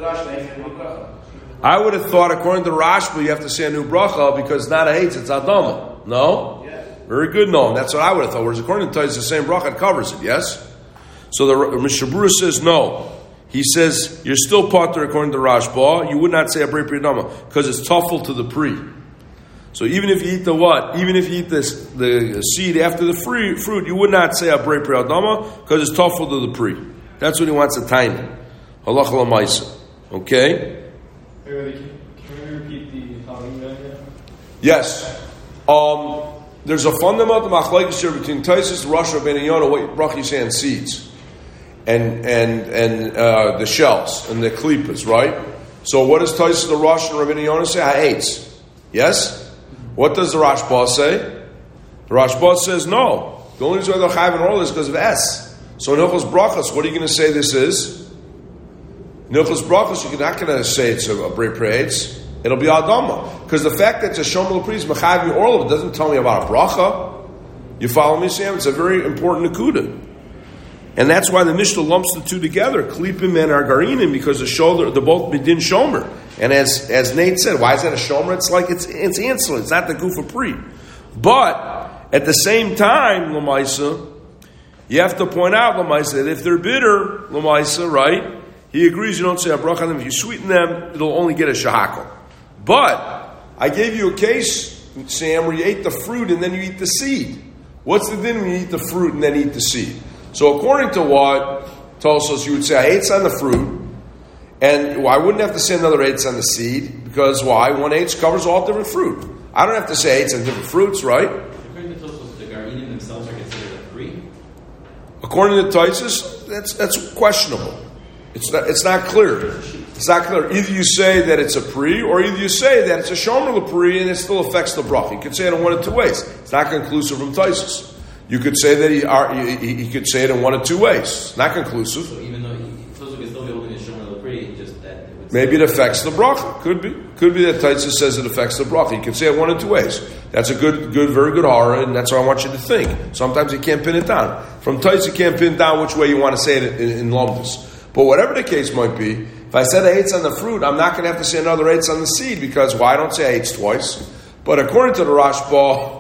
I would have thought, according to Rashba, you have to say a new bracha because it's not a hates, it's adama. No? Yes. Very good, no. And that's what I would have thought. Whereas according to Tais, the same bracha, it covers it, yes? So the Mishnah Brura says no. He says, you're still potter according to Rashba. You would not say a brei pri adama because it's tuffle to the pri. So even if you eat the what? Even if you eat this, the seed after the free, fruit, you would not say a brei pri adama because it's tuffle to the pri. That's what he wants to time it. Halacha l'maisa. Okay? Can we repeat the following again? Yes. Um, there's a fundamental machlekes here between Taisus, Rosh Rabbeinu Yonah, what bracha you say on seeds, and and and uh, the shells and the klipas, right? So what does Taisus, the Rosh, and Rabbeinu Yonah say? Ha'etz. Yes. What does the Rashba say? The Rashba says no. The only reason why they're chayav and orla is because of S. So in Hilchos Brachos, what are you going to say this is? In Hilchos Brachos, you're not going to say it's a, a brei pri eitz. It'll be Adama. Because the fact that it's a Shomer L'Pri is Mechayiv and orla doesn't tell me about a bracha. You follow me, Sam? It's a very important nekuda. And that's why the Mishnah lumps the two together, Klipim and Argarinim, because the shoulder, they're both Bidin Shomer. And as as Nate said, why is that a Shomer? It's like it's it's insulin. It's not the Gufa Pri. But at the same time, Lamaisa, you have to point out, Lamaisa, that if they're bitter, Lamaisa, right? He agrees you don't say a bracha on them. If you sweeten them, it'll only get a shahakal. But I gave you a case, Sam, where you ate the fruit and then you eat the seed. What's the din when you eat the fruit and then eat the seed? So according to what Tosos, you would say, I ate on the fruit, and well, I wouldn't have to say another eights on the seed, because why? One eights covers all different fruit. I don't have to say eights on different fruits, right? According to Tosos, the Garinim themselves are considered a free? According to Tosos, that's that's questionable. It's not, it's not clear. It's not clear. Either you say that it's a pri, or either you say that it's a shomer l'pri, and it still affects the bracha. You could say it in one of two ways. It's not conclusive from Tosos. You could say that he, he, he could say it in one of two ways. It's not conclusive. So even though Tosos could still be holding a shomer l'pri, just that it would maybe it affects the bracha. Could be. Could be that Tosos says it affects the bracha. You can say it one of two ways. That's a good, good, very good hara, and that's what I want you to think. Sometimes you can't pin it down. From Tosos, you can't pin down which way you want to say it in, in Lomdus. But whatever the case might be, if I said eights on the fruit, I'm not going to have to say another eights on the seed, because why? I don't say eights twice. But according to the Rashba,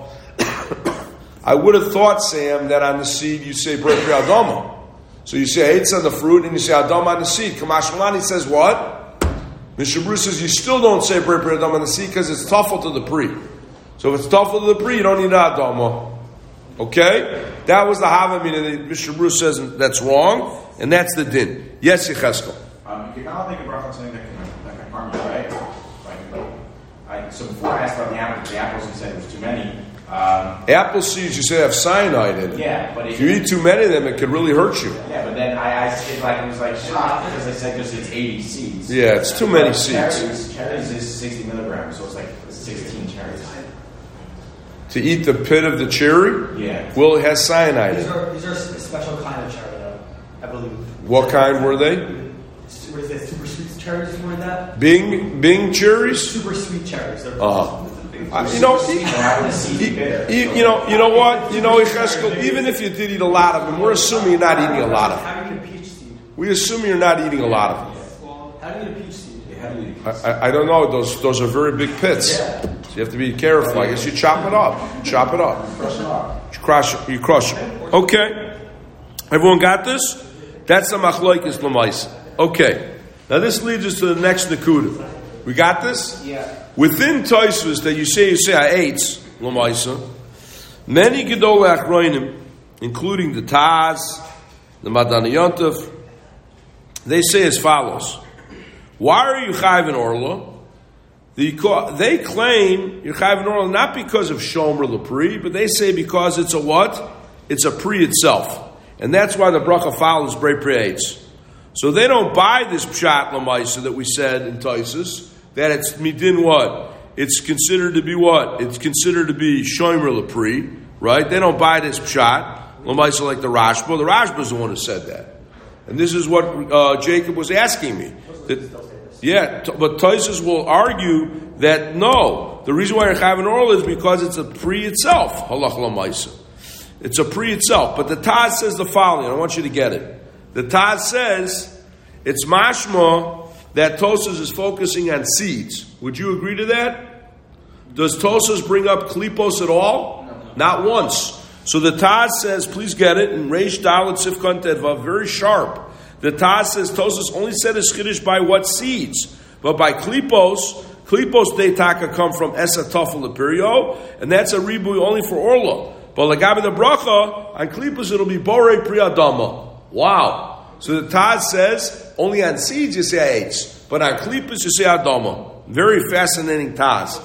I would have thought, Sam, that on the seed you say brei pri adama. So you say eights on the fruit and you say adama on the seed. Kamash Malani says what? Mishnah Brura says you still don't say brei pri adama on the seed because it's tuffle to the pri. So if it's tuffle to the pri, you don't need adama. Okay? That was the Havamina, and Mishnah Brura says that's wrong, and that's the din. Yes, Yecheskel. Um, you can kind of think of bracha on something that can, that can harm you, right? Right. I, so before I asked about the apples, the apples you said there was too many. Um, Apple seeds, you say have cyanide in it. Yeah, but if you eat too many of them, it could really hurt you. Yeah, but then I, I it like it was like shot because I said just it's eighty seeds. Yeah, it's too many but seeds. Cherries, cherries is sixty milligrams, so it's like sixteen cherries. To eat the pit of the cherry? Yeah. Well, it has cyanide These in it. are, these are a special kind of cherry, though, I believe. What kind were they? What is it, super sweet cherries, something like that? Bing, Bing cherries? Super sweet cherries. They're Uh-huh. Uh, you know, you, you, you know, you know what? You know, Yecheskel, even if you did eat a lot of them, we're assuming you're not eating a lot of them. How do you eat a peach seed? We assume you're not eating a lot of them. How do you eat a peach seed? heavily. I, I, I don't know. Those those are very big pits. Yeah. So you have to be careful. I guess you chop it up. Chop it up. Crush it off. You crush it. You crush it. Okay. Everyone got this? That's the machlokes l'maisa. Okay. Now this leads us to the next nakuda. We got this? Yeah. Within Tosfos that you say you say I ate l'maisa, many gedolei achronim, including the Taz, the Madani Yontef, they say as follows: why are you chayv in orla? The, they claim you're chayv in orla not because of shomer lepri, but they say because it's a what? It's a pri itself, and that's why the bracha follows brei pri. So they don't buy this pshat l'maisa that we said in Tosfos that it's midin what? It's considered to be what? It's considered to be shomer lepri, right? They don't buy this pshat l'maisa like the Rashba. The Rashba is the one who said that. And this is what uh, Jacob was asking me. That, yeah, t- but Tosfos will argue that no, the reason why you're chayv oral is because it's a pri itself. Halach l'maisa. It's a pri itself. But the Taz says the following. I want you to get it. The Taz says it's mashma that Tosfos is focusing on seeds. Would you agree to that? Does Tosfos bring up klipos at all? No. Not once. So the Taz says, please get it, in Reish Dalet Sifkan Tedvav, very sharp. The Taz says, Tosfos only said his chiddush by what seeds? But by klipos, klipos deitaka come from Esa Tafel Lepirio, and that's a ribui only for Orla. But Lagabi the Bracha, on klipos it'll be Borei Priyadama. Wow. So the Taz says, only on seeds you say eitz, but on klipos you say Adama. Very fascinating Taz.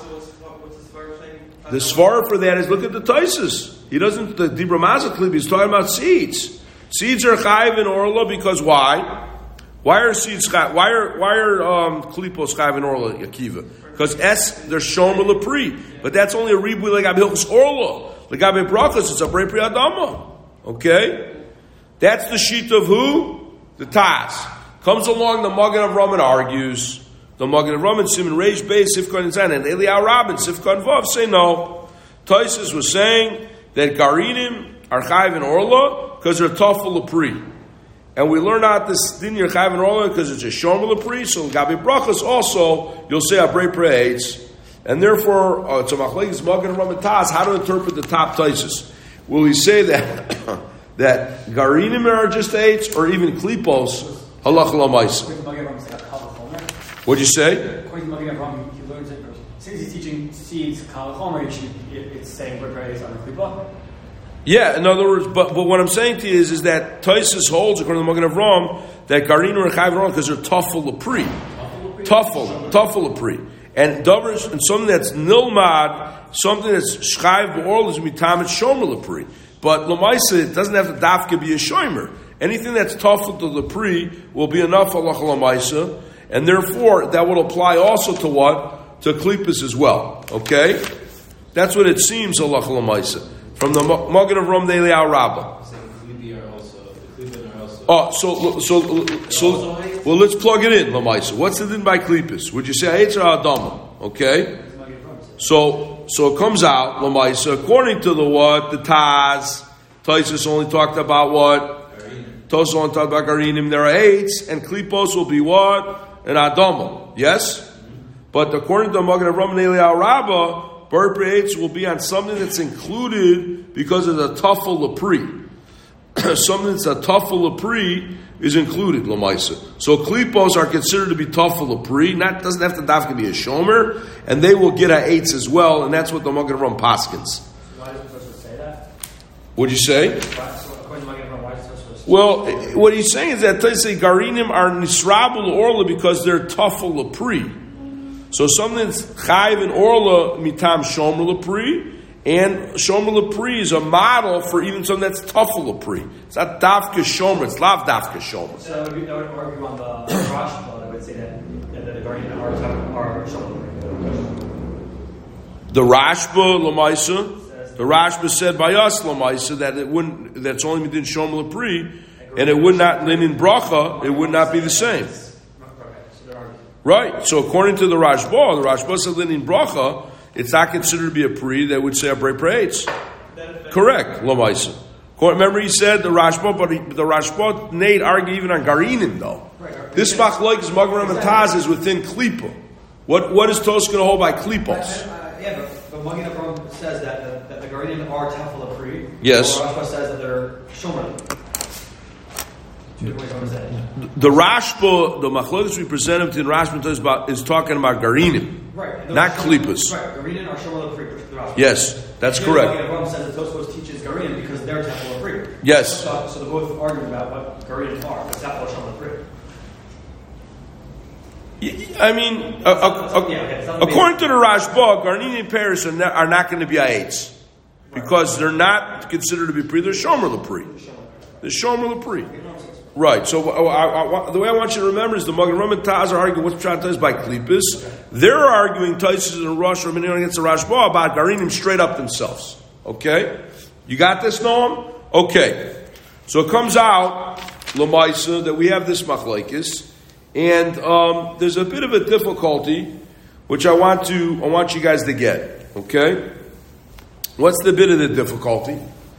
The svara for that is, look at the Tosfos. He doesn't, the Dibra Mazakli, he's talking about seeds. Seeds are chayiv in orla because why? Why are seeds chayiv? Why are, why are, um, klipos chayiv in orla, Yakiva? Because S, they're shomer lepri. But that's only a ribui legabe hilchos orla. Legabe brachos, it's a brei pri adama. Okay? That's the sheet of who? The Taz. Comes along the Magen Avraham and argues. The Magen Avraham, Simon Reish Beis, Sifkan Zan, and Eliyahu Rabin, Sifkan Vav say no. Tosfos was saying that Garinim are chayv in orla because they're tafel lepri, and we learn out this din you're chayv in orla because it's a shomer lepri. So gabi brachos also you'll say a brei pri, and therefore uh, it's a machlekes Magen Avraham and Taz how to interpret the top Tosfos. Will we say that that Garinim are just eights or even klipos halach l'maisa? What'd you say? According to Magen Avraham, he learns it. Since he's teaching seeds, kal chomer, it's saying brei pri on the klipa. Yeah, in other words, but, but what I'm saying to you is, is that Tosfos holds, according to Magen Avraham, that Garinim are chayv in because they're tafel lepri. Tafel, tafel lepri. And davers, and something that's nilmad, something that's chayv b'orl is mitamet shomer lepri. But l'maisa, it doesn't have to dafka be a shomer. Anything that's tafel to lepri will be enough halach l'maisa, and therefore that would apply also to what? To klipos as well. Okay? That's what it seems halach l'maisa. From the Magen Avraham the Eliyahu Rabbah. Oh, so so so well. Let's plug it in, Lamaisa. What's the din by klipos? Would you say eitz or adama? Okay. So so it comes out Lamaisa according to the what the Taz. Tosfos only talked about what Tosfos only talked about Garinim. There are eitz and klipos will be what an adama. Yes, but according to Magen Avraham the Eliyahu Rabbah, brei pri will be on something that's included because of the tafel lepri. Something that's a tafel lepri is included, l'maisa. So klipos are considered to be tafel lepri. Not doesn't have to dafka be a shomer, and they will get a eitz as well, and that's what the Magen Avraham paskins. So why does Tosfos say that? What'd you say? Why, so according to Magen Avraham, why does Tosfos? Well, what he's saying is that they say Garinim are nisrabul orla because they're tafel lepri. So something that's chayv and orla mitam shomer lepri, and shomer lepri is a model for even something that's tafel lepri. It's not dafka shomer; it's lav dafka shomer. So that would, be, that would argue on the Rashba. I would say that, that the Garinim are, are shomer lepri. The Rashba l'maisa, the Rashba said by us l'maisa that it wouldn't. That's only within shomer lepri, and it would not linin bracha. It would not be the same. Right. So according to the Rashba, the Rashba said linin bracha, it's not considered to be a pri that would say a brei pri. Correct. L'maisa. Remember, he said the Rashba, but he, the Rashba Nate argue even on Garinim though. Right. This machlokes Magen and Taz is within Klipa. What what is Tos going to hold by Klipos? Uh, yeah, but, but Magen Avraham says that the, that the Garinim are Tefel Apri. Yes. Or Rashba says that they're Shomer. Two different ways to understand it. The Rashba, the machlokes we presented in Rashba is about is talking about Garinim, right. not Klipas. Right. Garinim are Shomer Apri. Yes, that's and correct. Magen Avraham says that Tosfos teaches Garinim because they're Tefel Apri. Yes. So, so they're both arguing about what Garinim are. But Tefel Shomer Apri. I mean, uh, uh, uh, according to the Rashba, Garnini and Paris are not, are not going to be Aetz because they're not considered to be Pri. They're Shomer L'Pri. They're Shomer L'Pri. Right. So uh, I, I, the way I want you to remember is the Magen Avraham and Taz are arguing what's Pshat is by Klipis. They're arguing Taisus and Rosh or Minyan against the Rashba about Garinim straight up themselves. Okay, you got this, Noam? Okay. So it comes out Lamaisa that we have this machlokes. And um, there's a bit of a difficulty, which I want to I want you guys to get. Okay, what's the bit of the difficulty?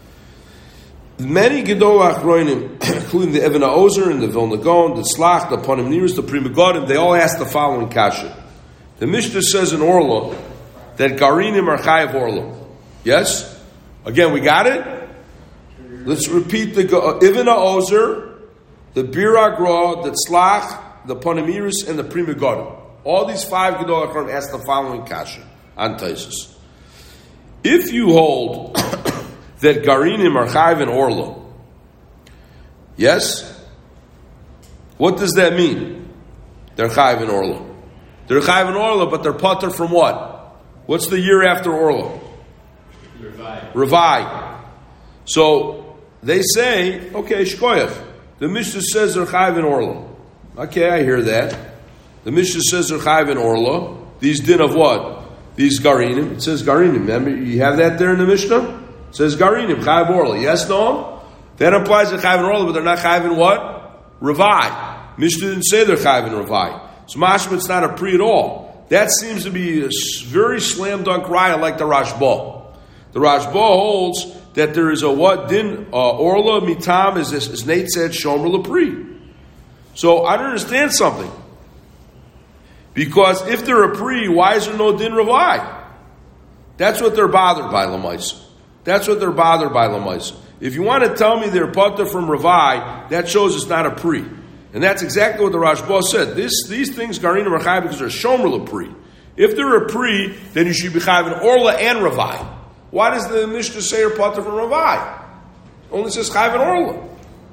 Many Gedol Achronim, including the Even Ozer and the Vilna Gaon, the Slach, the Panim Niris, the Pri Megadim, they all ask the following kasha. The Mishnah says in Orla that Garinim are Chayav Orla. Yes, again we got it. Let's repeat the uh, Even Ozer, the Bir Agra, the Slach, the Panamiris, and the Pri Megadim. All these five Gedol HaKronim ask the following kasha on Taisus. If you hold that Garinim are Chayv and Orla, yes? What does that mean? They're Chayv and Orla. They're Chayv and Orla, but they're Pater from what? What's the year after Orla? Revai. Revai. So, they say, okay, Shkoyach. The Mishnah says they're Chayv and Orla. Okay, I hear that. The Mishnah says they're Chayv and Orla. These din of what? These Garinim. It says Garinim. Remember, you have that there in the Mishnah? It says Garinim, Chayv Orla. Yes, no? That implies they're Chayv and Orla, but they're not Chayv and what? Revai. Mishnah didn't say they're Chayv and Revai. So mashma, it's not a pre at all. That seems to be a very slam dunk raya like the Rashba. The Rashba holds that there is a what? Din uh, Orla mitam, as, as Nate said, Shomer L'Pri. So I don't understand something. Because if they're a pre, why is there no din revai? That's what they're bothered by, Lamaisa. That's what they're bothered by, Lamaisa. If you want to tell me they're pater from revai, that shows it's not a pre. And that's exactly what the Rashba said. This, these things, Garinim are chayv because they're shomer l'pri. If they're a pre, then you should be chayv in orla and revai. Why does the Mishnah say you're pater from revai? It only says chayv and orla.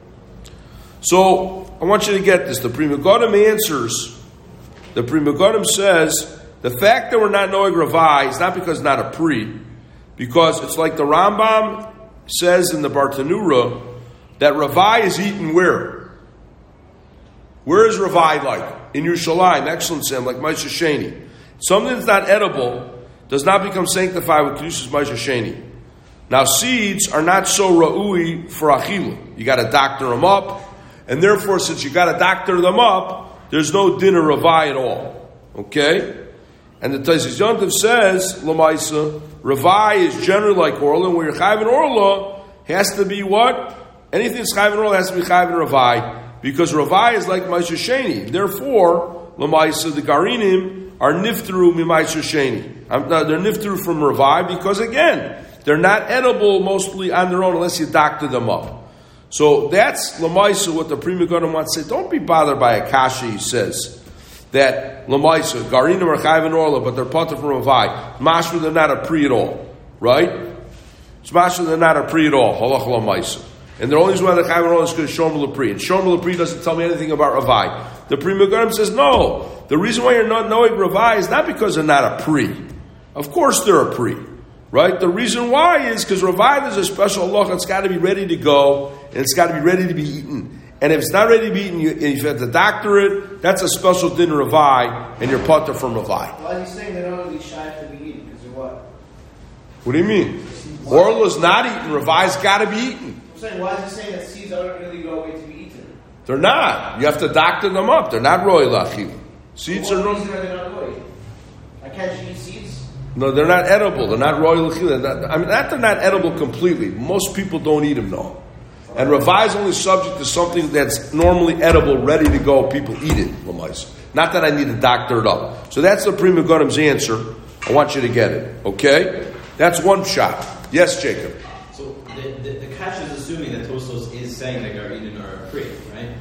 So, I want you to get this. The Pri Megadim answers. The Pri Megadim says the fact that we're not knowing Ravai is not because it's not a pre, because it's like the Rambam says in the Bartanura that Ravai is eaten where? Where is Ravai like? In Yerushalayim, excellent Sam, like Moshe Sheni. Something that's not edible does not become sanctified with Kedushas Moshe Sheni. Now, seeds are not so ra'ui for achila. You got to doctor them up. And therefore, since you got to doctor them up, there's no dinner Ravai at all. Okay? And the Taisus Yontiv says, Lamaisa, Ravai is generally like Orla, and where you're Chayv and Orla, has to be what? Anything that's Chayv and Orla has to be Chayv and Ravai, because Ravai is like Moshe Sheni. Therefore, Lamaisa, the Garinim are Niftaru mi Moshe Sheni. They're Niftaru from Ravai, because again, they're not edible mostly on their own unless you doctor them up. So that's Lamaisa, what the Pri Megadim wants to say. Don't be bothered by Akashi, he says, that Lamaisa, Garinim are Chayv and Orla, but they're Pater from Ravai. Mashma, they're not a Pri at all. Right? It's Mashma, they're not a Pri at all. Halach Lamaisa. And the only reason why they're Chayv and Orla is because Shomer L'Pri. And Shomer L'Pri doesn't tell me anything about Ravai. The Pri Megadim says, no. The reason why you're not knowing Ravai is not because they're not a Pri. Of course they're a Pri. Right? The reason why is because Ravai is a special halacha. It's got to be ready to go, and it's got to be ready to be eaten. And if it's not ready to be eaten, you, and you have to doctor it, that's a special din Ravai, and you're pater from Ravai. Why is he saying they don't really shy to be eaten? Because of what? What do you mean? Orla's not eaten. Ravai's got to be eaten. I'm saying, why is he saying that seeds don't really go away to be eaten? They're not. You have to doctor them up. They're not roy lachil. Seeds so are what not. reason are they not roy? I can't eat seeds. No, they're not edible. They're not royal l'chila. I mean, not they're not edible completely. Most people don't eat them, no. And Ravai is only subject to something that's normally edible, ready to go. People eat it, l'mais. Not that I need to doctor it up. So that's the Pri Megadim's answer. I want you to get it. Okay? That's one shot. Yes, Jacob. So the, the, the Kash is assuming that Tosfos is saying that Garidin are free, right?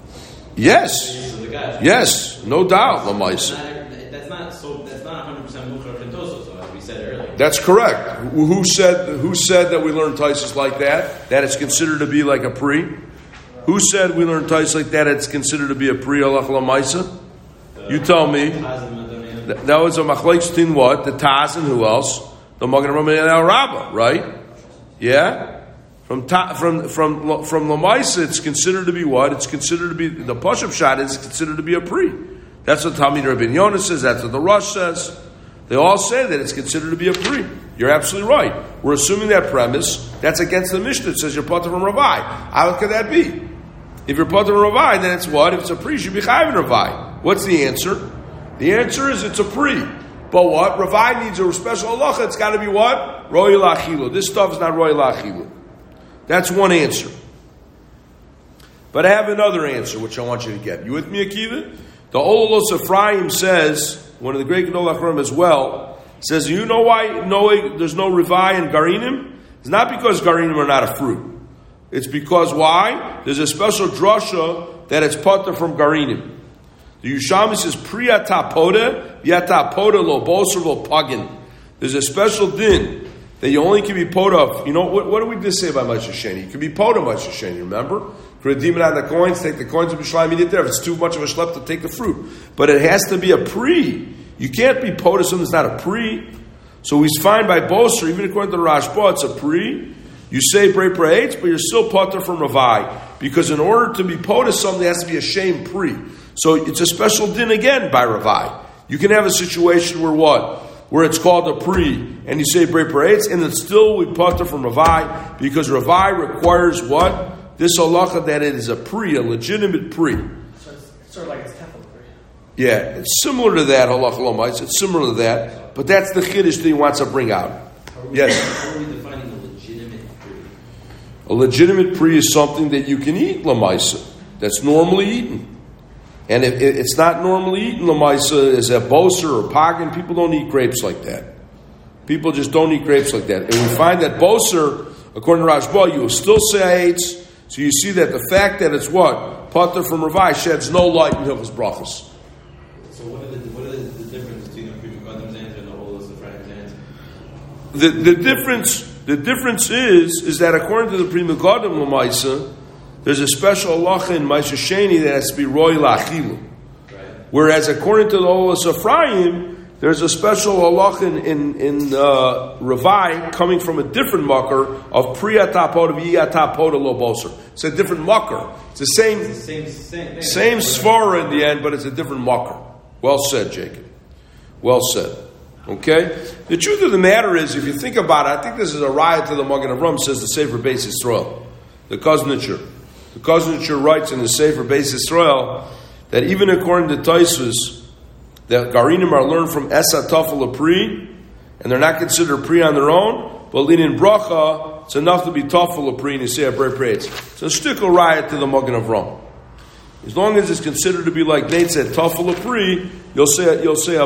Yes. So the Kash. Yes, no doubt, l'mais. That's not so. That's not one hundred percent Mukhrach and Tosfos, as we said earlier. That's correct. Who said? Who said that we learn Taisus like that? That it's considered to be like a pri. Who said we learn Taisus like that? It's considered to be a pri halach l'maisa. You tell me. That, that was a machlekes tin what? The Taz and who else? The Magen Avraham and Al Rabbah, right? Yeah. From ta, from from from l'maisa, it's considered to be what? It's considered to be the push-up shot is considered to be a pri. That's what Talmid Rabbeinu Yonah says. That's what the Rosh says. They all say that it's considered to be a pri. You're absolutely right. We're assuming that premise. That's against the Mishnah. It says you're potter from Ravai. How could that be? If you're potter from Ravai, then it's what? If it's a pri, you should be chayav in Ravai. What's the answer? The answer is it's a pri. But what? Ravai needs a special halacha. It's got to be what? Royal achilu. This stuff is not royal achilu. That's one answer. But I have another answer, which I want you to get. You with me, Akiva? The Olalos Ephraim says, one of the great Gedol Achronim as well, says, you know why no, there's no Rivai and Garinim? It's not because Garinim are not a fruit. It's because why? There's a special drasha that it's potter from Garinim. The Yushami says, Priyata poda, Yata poda lo boser lo pagin. There's a special din that you only can be pot of. You know, what, what do we just say about Moshe Sheni? You can be pot of Moshe Sheni, remember? For a demon on the coins, take the coins of Bishlam, eat it there. If it's too much of a schlep to take the fruit. But it has to be a pre. You can't be pot of something that's not a pre. So he's fine by Boser, even according to the Rashba, it's a pre. You say Brei Pre'etz, but you're still potter from Ravai. Because in order to be pot of something, there has to be a shame pre. So it's a special din again by Ravai. You can have a situation where what? Where it's called a pri, and you say Brei Pre'etz, and it's still we potter from Ravai, because Ravai requires what? This halacha that it is a pri, a legitimate pri. So it's sort of like it's temple pri. Yeah, it's similar to that, halacha lomais. It's similar to that, but that's the chiddush that he wants to bring out. How yes? How are we defining a legitimate pri? A legitimate pri is something that you can eat lamaisa, that's normally eaten. And if it's not normally eaten lamaisa, is a boser or pagan, people don't eat grapes like that. People just don't eat grapes like that. And we find that boser, according to Rashba, you will still say eitz. So you see that the fact that it's what? Potter from Ravai sheds no light in Hilchos Brachos. So what, are the, what is the difference between the Pri Megadim's answer and the Olalos Ephraim's answer? The, the difference the difference is is that according to the Pri Megadim L'maisa, there's a special halacha in Ma'aseh Sheni that has to be royal achilu. Right. Whereas according to the Olalos Ephraim, there's a special halacha in in, in uh, Ravai coming from a different makar of priyata poda v'yata poda lo boser. It's a different makar. It's the same it's the same same, same svara in the end, but it's a different makar. Well said, Jacob. Well said. Okay. The truth of the matter is, if you think about it, I think this is a riot to the Magen Avraham, says the Sefer Beis Yisrael, the Kuznetzer. The Kuznetzer writes in the Sefer Beis Yisrael that even according to Taisus, that Garinim are learned from Esa Tafel Pri, and they're not considered Pri on their own, but Linin Bracha, it's enough to be Tafel Pri and you say a Brei Pre'etz. So a stickle riot to the Magen Avraham. As long as it's considered to be like Nate said, Tafel Pri, you'll say you'll say a, a,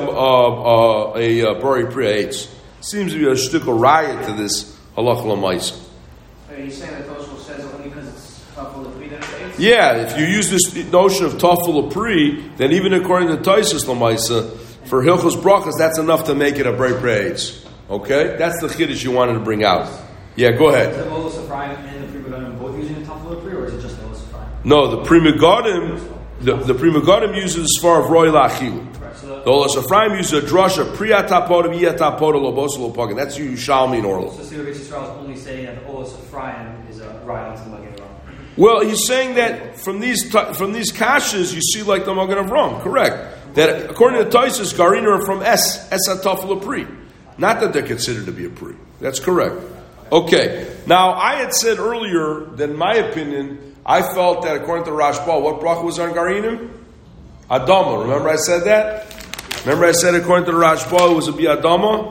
a, a, a Brei Pre'etz. Seems to be a stickle riot to this Halach L'maisa. Are you saying that Tosfos says only because it's Tafel Pri that it's Yeah, if you use this notion of Tafel Pri, then even according to Taisus L'maisa, for Hilchos Brachos, that's enough to make it a Brei Pre'etz. Okay? That's the chiddush you wanted to bring out. Yeah, go ahead. Is the Olalos Ephraim and the Pri Megadim both using the Tafel Pri, or is it just the Olalos Ephraim? No, the Pri Megadim, the, the Pri Megadim uses the svar of Royal Achilu. The Olalos Ephraim uses a drasha, Priyata poda v'yata poda lo boser lo pagin. That's Yerushalmi and Orlo. So Sefer Beis Yisrael is only saying that the Olalos Ephraim is a riot to the Magen Avraham. Well, he's saying that from these from these kashas, you see like the Magen Avraham, correct? That according to Taisus, Garin are from Es, Es HaTafel Pri. Not that they're considered to be a Pri. That's correct. Okay. Now, I had said earlier that in my opinion, I felt that according to Rashba, what bracha was on Garinim? Adama. Remember I said that? Remember I said according to the Rashba, it was a Bi Adama?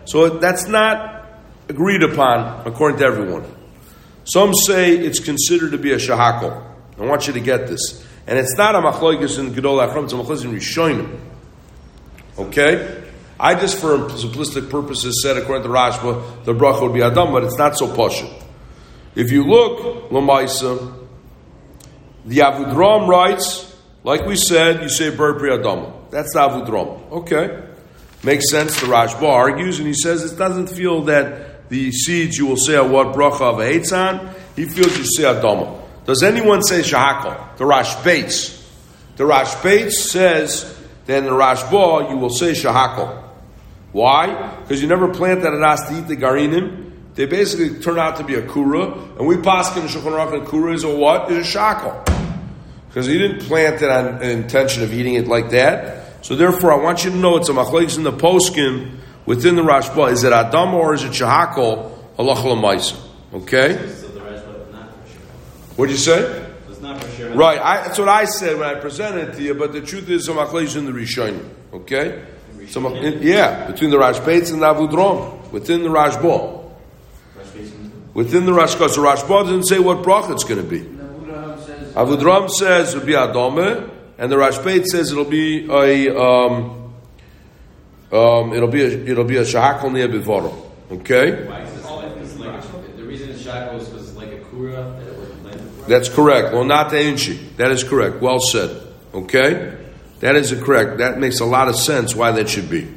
So that's not agreed upon according to everyone. Some say it's considered to be a shahakol. I want you to get this. And it's not a machloikis in Gedol Achram, it's a machloikis in Rishonim. Okay? I just, for simplistic purposes, said according to Rashba, the bracha would be Adam, but it's not so pashut. If you look, Lamaisa, the Avudraham writes, like we said, you say Ber Pri Adam. That's the Avudraham. Okay. Makes sense. The Rashba argues, and he says it doesn't feel that the seeds you will say a what bracha of a Eitzan, he feels you say Adama. Does anyone say Shahakal? The Rashbeitz. The Rashbeitz says that in the Rashba you will say Shahakal. Why? Because you never planted an as to eat the Garinim. They basically turn out to be a Kura, and we pass in the Shulchan Aruch and Kura is a what? Is a Shahakal. Because he didn't plant it on an intention of eating it like that. So therefore, I want you to know it's a machlokes in the poskim within the Rashba. Is it Adam or is it Shahakal? Halach l'maisa. Okay? So the Rashba is not for sure. What'd you say? It's not for sure. Right. I, that's what I said when I presented it to you. But the truth is, some machlokes in the Rishonim. Okay? Some, yeah, between the Rashbeitz and the Avudraham, within the Rashba. Within the Rashba, so Rashba doesn't say what bracha it's going to be. Avudraham says it'll be Adame, and the Rashbeitz says it'll be a um, um, it'll be a it'll be a Shahakal Nia Bivaro. Okay. Why is this like, it's like a, the reason it's Shahakal is because it's like a Kura that it wasn't planted for? That's correct. Well, not the Inchi. That is correct. Well said. Okay. That is correct. That makes a lot of sense why that should be.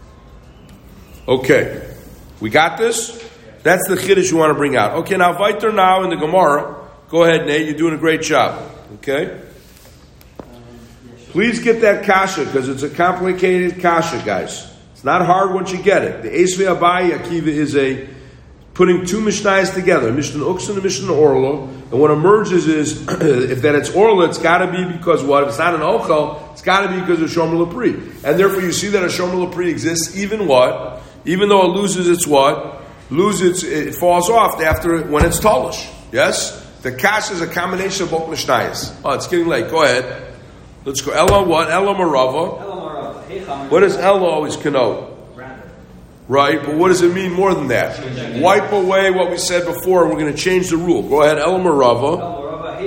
Okay. We got this? That's the chiddush you want to bring out. Okay, now Viter now in the Gemara. Go ahead, Nate. You're doing a great job. Okay? Please get that kasha because it's a complicated kasha, guys. It's not hard once you get it. The Esvei Abayi Akiva is a putting two mishnayos together, Mishnah Uksa and Mishnah Orla. And what emerges is if that it's Orla, it's got to be because what? If it's not an Ochel, it's got to be because of Shomer Lapri. And therefore, you see that a Shomer Lapri exists even what? Even though it loses its what? Loses it falls off after when it's talish. Yes, the kash is a combination of both mishnayos. Oh, it's getting late. Go ahead. Let's go. Ella what? Ella Marava. What does Ella always connote? Right, but what does it mean more than that? Wipe away what we said before. We're going to change the rule. Go ahead. Ella Marava.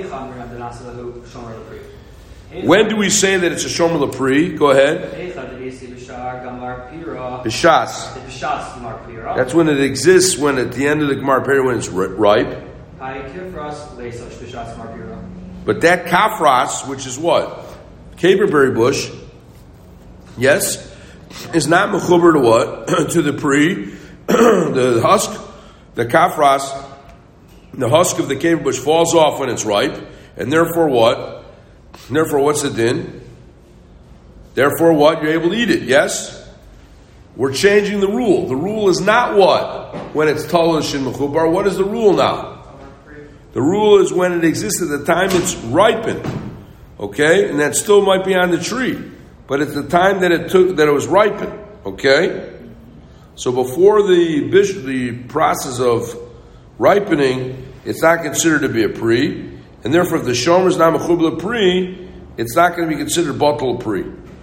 When do we say that it's a shomer lapri? Go ahead. Bishas. That's when it exists. When at the end of the Gemar period, when it's ripe. But that kafras, which is what? Caperberry bush, yes, is not mechuber to what? To the pri, the husk, the kafras, the husk of the caper bush falls off when it's ripe, and therefore what? Therefore, what's the din? Therefore, what? You're able to eat it, yes? We're changing the rule. The rule is not what? When it's talish and mechubar. What is the rule now? The rule is when it exists at the time it's ripened. Okay? And that still might be on the tree. But it's the time that it took, that it was ripened. Okay? So before the the process of ripening, it's not considered to be a pri. And therefore, if the shomer is not mechubla pri, it's not going to be considered batal pri.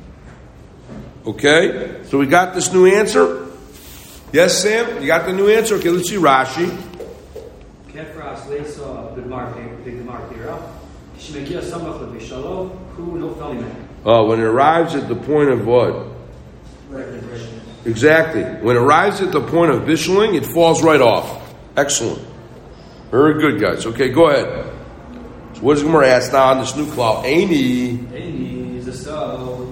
Okay? So we got this new answer? Yes, Sam? You got the new answer? Okay, let's see Rashi. Oh, when it arrives at the point of what? Exactly. When it arrives at the point of bishling, it falls right off. Excellent. Very good, guys. Okay, go ahead. So what is Gemara asked now on this new cloud? Aini. Aini is a so.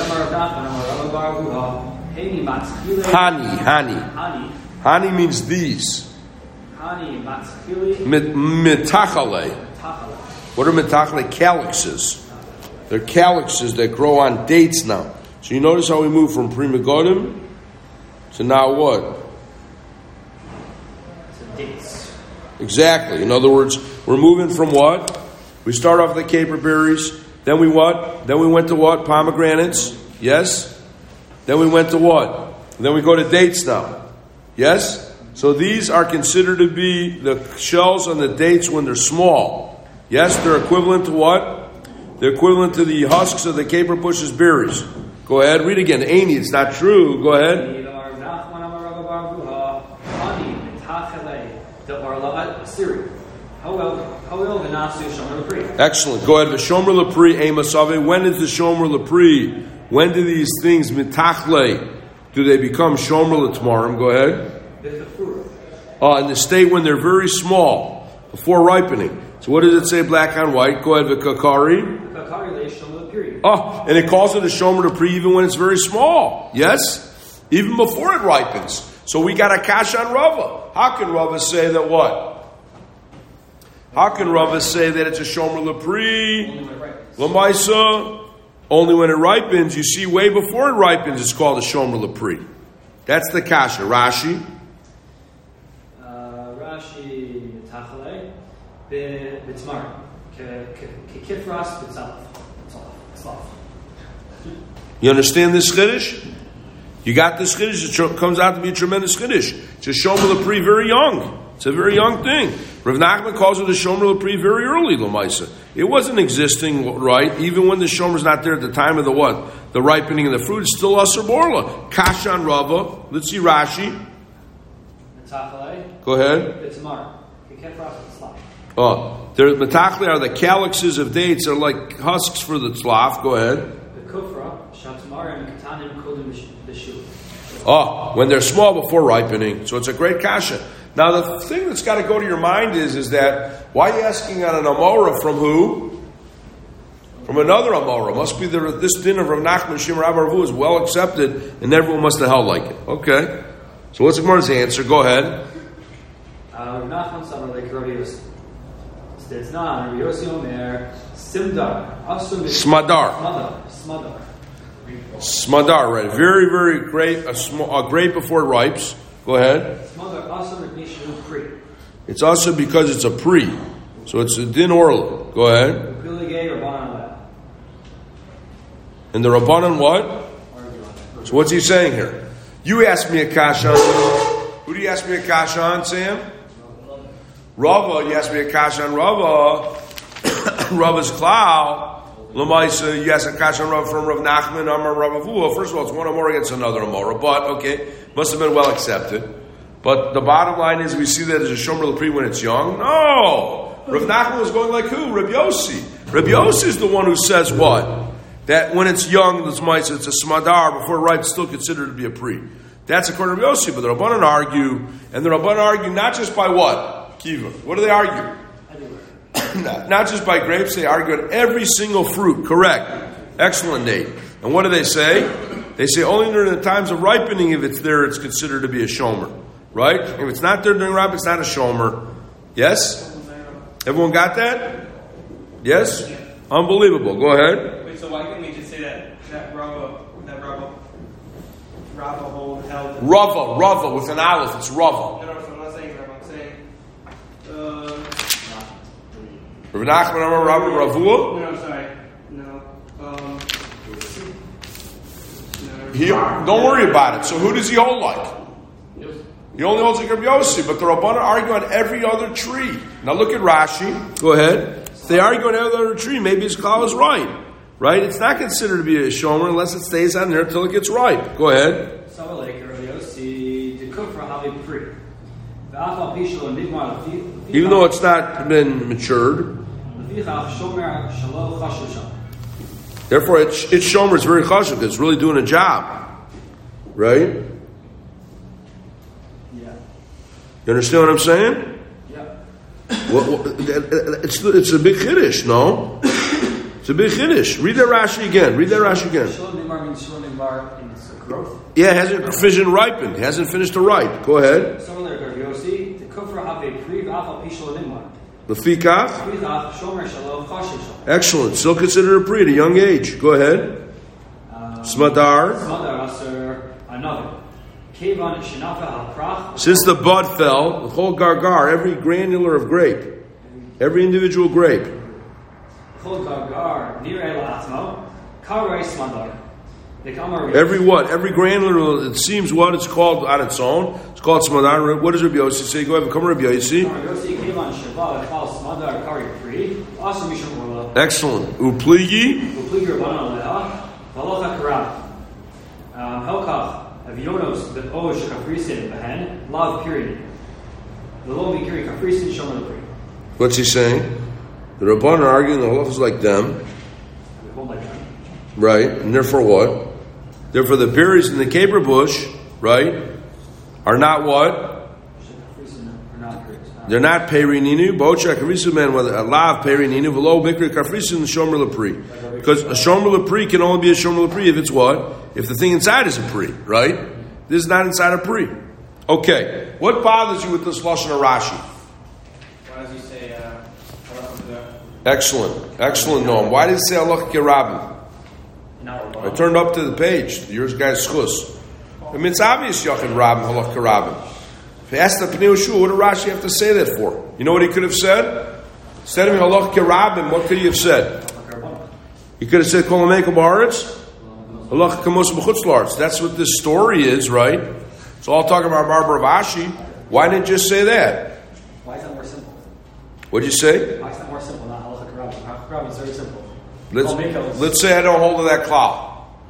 Hani, hani. Hani. Hani means these. Hani, matzkili. Mitachale. What are mitachale? Calyxes. They're calyxes that grow on dates now. So you notice how we move from Pri Megadim to now what? To dates. Exactly. In other words, we're moving from what? We start off with the caper berries. Then we what? Then we went to what? Pomegranates. Yes? Then we went to what? Then we go to dates now. Yes? So these are considered to be the shells on the dates when they're small. Yes? They're equivalent to what? They're equivalent to the husks of the caper bush's berries. Go ahead, read again. Aini, it's not true. Go ahead. Excellent. Go ahead. The Shomer Lepri Emasave. When is the Shomer Lepri? When do these things mitachle? Do they become Shomer Letmarim? Go ahead. Oh, in the state when they're very small, before ripening. So what does it say black on white? Go ahead. V'kakari. Kakari they Shomer Lepri. Oh, and it calls it a Shomer Lepri even when it's very small. Yes? Even before it ripens. So we got a kash on Rava. How can Rava say that what? How can Rava say that it's a Shomer Lepri? Lamaisa. Only when it ripens. You see, way before it ripens, it's called a Shomer Lepri. That's the kasha. Rashi. Uh, Rashi Tachalei B'Tzmar Kekifras B'Tzalaf. You understand this chiddush? You got this chiddush. It comes out to be a tremendous chiddush. It's a Shomer Lepri very young. It's a very young thing. Rav Nachman calls it a Shomer Lepri very early, Lamaisa. It wasn't existing, right? Even when the Shomer's not there at the time of the what? The ripening of the fruit, it's still Asur Borla. Kashan Rava. Let's see Rashi. Go ahead. Oh, the Metachle are the calyxes of dates. They're like husks for the tzlaf. Go ahead. Oh, when they're small before ripening. So it's a great kasha. Now the thing that's got to go to your mind is, is that, why are you asking on an Amora from who? From another Amora. Must be the, this din of Rav Nachman Shimon Rav Ravu is well accepted and everyone must have held like it. Okay. So what's the Gemara's answer? Go ahead. Rav Nachman Samar like Rav Yossi. It's not Rav Yossi Omer Simdar. Smadar. Smadar. Smadar. Smadar, right. Very, very great. A, sm- a grape before it ripes. Go ahead. It's also because it's a pre. So it's a din orla. Go ahead. And the Rabbanan what? So what's he saying here? You asked me a kasha. Who do you ask me a kasha on, Sam? Rava. You asked me a kasha on Rava. Rava's Klau. Lamaisa, you asked a kasha on Rava from Rav Nachman, Amar Rav Avua. First of all, it's one Amora against another Amora. But, okay, must have been well accepted. But the bottom line is, we see that as a Shomer Lepri when it's young. No! Rav Nachman was going like who? Reb Yossi. Reb Yossi is the one who says what? That when it's young, it's a smadar, before it ripes, still considered to be a pre. That's according to Reb Yossi. But the Rabbanan argue, and the Rabbanan argue not just by what? Kiva. What do they argue? not, not just by grapes, they argue on every single fruit. Correct. Excellent, Nate. And what do they say? They say only during the times of ripening, if it's there, it's considered to be a shomer. Right? If it's not there during ripening, it's not a shomer. Yes? Everyone got that? Yes? Yeah. Unbelievable. Go ahead. Wait, so why couldn't we just say that that Rava, that Rava, Rava hold held? Rava, Rava with an aleph. It's Rava. No, no, so I'm not saying Rava. I'm saying. Uh, Rav Nachman Amar Rava Ravua. No, no, sorry. No. Um. No. He, don't worry about it. So who does he hold like? He only holds like Rabbi Yossi, but the Rabbanan argue on every other tree. Now look at Rashi. Go ahead. If they argue on every other tree, maybe his klal is right. Right? It's not considered to be a shomer unless it stays on there until it gets ripe. Go ahead. Even though it's not been matured. Therefore, it's, it's shomer. It's very chashuv. It's really doing a job. Right? You understand what I'm saying? Yeah. Well, well, it's, it's a big chiddush, no? It's a big chiddush. Read that Rashi again. Read that Rashi again. Yeah, it hasn't finished ripened. It hasn't finished to ripe. Go ahead. Lefikach. Excellent. Still considered a pre at a young age. Go ahead. Um, Smadar. Smadar, another. Since the bud fell, the whole gargar, every granular of grape, every individual grape. Every what? Every granular, it seems what it's called on its own. It's called smadar. What does Rabbi Yossi say? Go ahead, come Rabbi Yossi. Excellent. Upligi. Avionos, the Osh Kafrisin, Bahan, Lav period. The Lobi Kiri Kafrisin Shomer Lepri. What's he saying? The Rabbanan are arguing the halachas like them. We hold like them. Right, and therefore what? Therefore the berries in the caper bush, right, are not what? They're not perininu. Bocha kafrisu man whether a lav perininu v'lo bikri kafrisu and shomer lepri. Because a shomer lepri can only be a shomer lepri if it's what? If the thing inside is a pri, right? This is not inside a pri. Okay, what bothers you with this lashon of Rashi? Why does he say? Uh, excellent, excellent, Noam. Why did he say Allah kirabim? I turned up to the page. Yours guy's schus. I mean, it's obvious Yachin Rabin, Halach Karabin. If you ask the Pnei Yehoshua, what did Rashi have to say that for? You know what he could have said? Instead of Halach Karabin, what could he have said? He could have said, Kol HaMekel Ba'aretz, Halach Kamos B'chutz La'aretz. That's what this story is, right? It's all talking about Barbar of Ashi. Why didn't you just say that? Why is that more simple? What'd you say? Why is that more simple, not Halach Karabin? Halach Karabin is very simple. Let's, let's say I don't hold to that klal.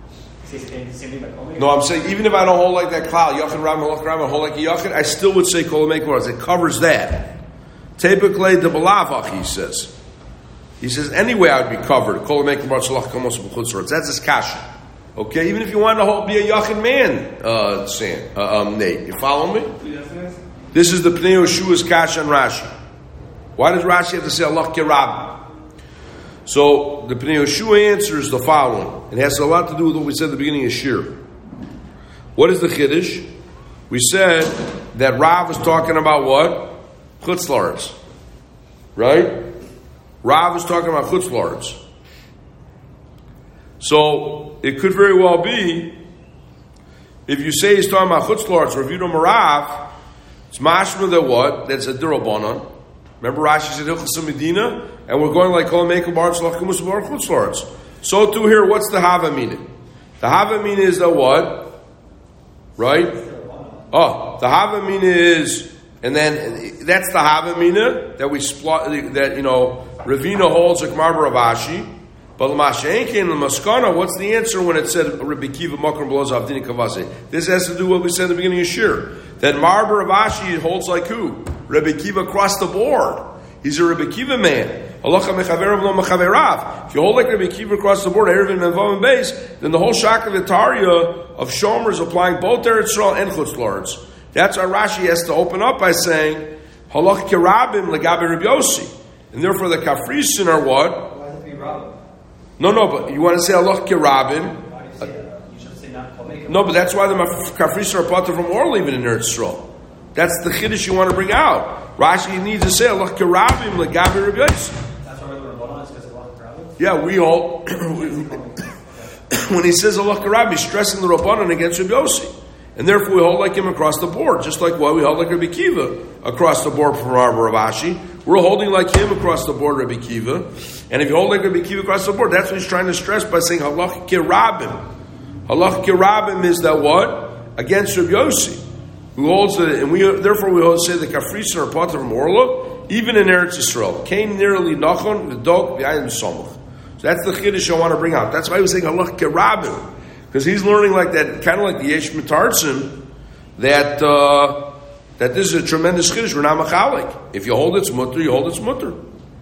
No, I'm saying even if I don't hold like that klal, Yachid Ram, Halach Ram, I hold like a Yachid, I still would say Kol HaMekel. It covers that. Typically, the Balavach, he says. He says, anyway, I would be covered. Kol HaMekel Bar Shalach Kamos B'chutz. That's his kasha. Okay, even if you want to hold, be a Yachid man, uh, saying, uh, um, Nate, you follow me? This is the Pnei Yehoshua's kasha and Rashi. Why does Rashi have to say Allah Kirab? So the Pnei Yehoshua answers the following. It has a lot to do with what we said at the beginning of Shir. What is the Chiddush? We said that Rav was talking about what? Chutz La'aretz. Right? Rav was talking about Chutz La'aretz. So it could very well be, if you say he's talking about Chutz La'aretz or Reviewed Marav, it's mashma that what? That's a Dirabanan. Remember Rashi said Hilchas Medina, and we're going like Kol HaMekel Ba'aretz Shalach Kamos B'chutz La'aretz. So too here, what's the Havamina? The Havamina is the what? Right? Oh, the Havamina is, and then that's the Havamina that we split, that you know Ravina holds like Marbar of Ashi. But L'mashenkin and L'maskana, what's the answer when it said Rabbi Kiva Makar Beloz Avdini Kavase? This has to do with what we said at the beginning of Shir. That Marbar of Ashi holds like who? Rabbi Kiva across the board. He's a Rabbi Kiva man. If you hold like Rabbi Kiva across the board, then the whole Shak of Itaria of Shomer is applying both Eretz Yisrael and Chutz La'aretz. That's why Rashi has to open up by saying Halach Kirabim Legabe Rabbi Yossi, and therefore the Kafrisin are what? Why does it be Rabin? No, no, but you want to say Halach Kirabim? Why do you say that? You should say not Kol HaMekel. No, but that's why the Kafrisin are potter from or even in Eretz Yisrael. That's the Chiddush you want to bring out. Rashi needs to say Halach Kirabim Legabe Rabbi Yossi. Yeah, we all, when he says Allah Karab, he's stressing the Rabbanan against Rabbi Yossi. And therefore we hold like him across the board. Just like what we hold like Rabbi Kiva across the board from Marbar of Ashi. We're holding like him across the board, Rabbi Kiva. And if you hold like Rabbi Kiva across the board, that's what he's trying to stress by saying Allah Kirabim. Allah Kirabim is that what? Against Rabbi Yossi. Who holds the, and we therefore we say the Kafrisin are part of Orla, even in Eretz Yisrael. Came nearly Nachon, the dog, the Ayin Somach. So that's the Chiddush I want to bring out. That's why he was saying Allah Kerabim. Because he's learning like that, kind of like the Yesh Mitartzim, that uh, that this is a tremendous Chiddush. We're not Machalik. If you hold it's mutter, you hold it's mutter.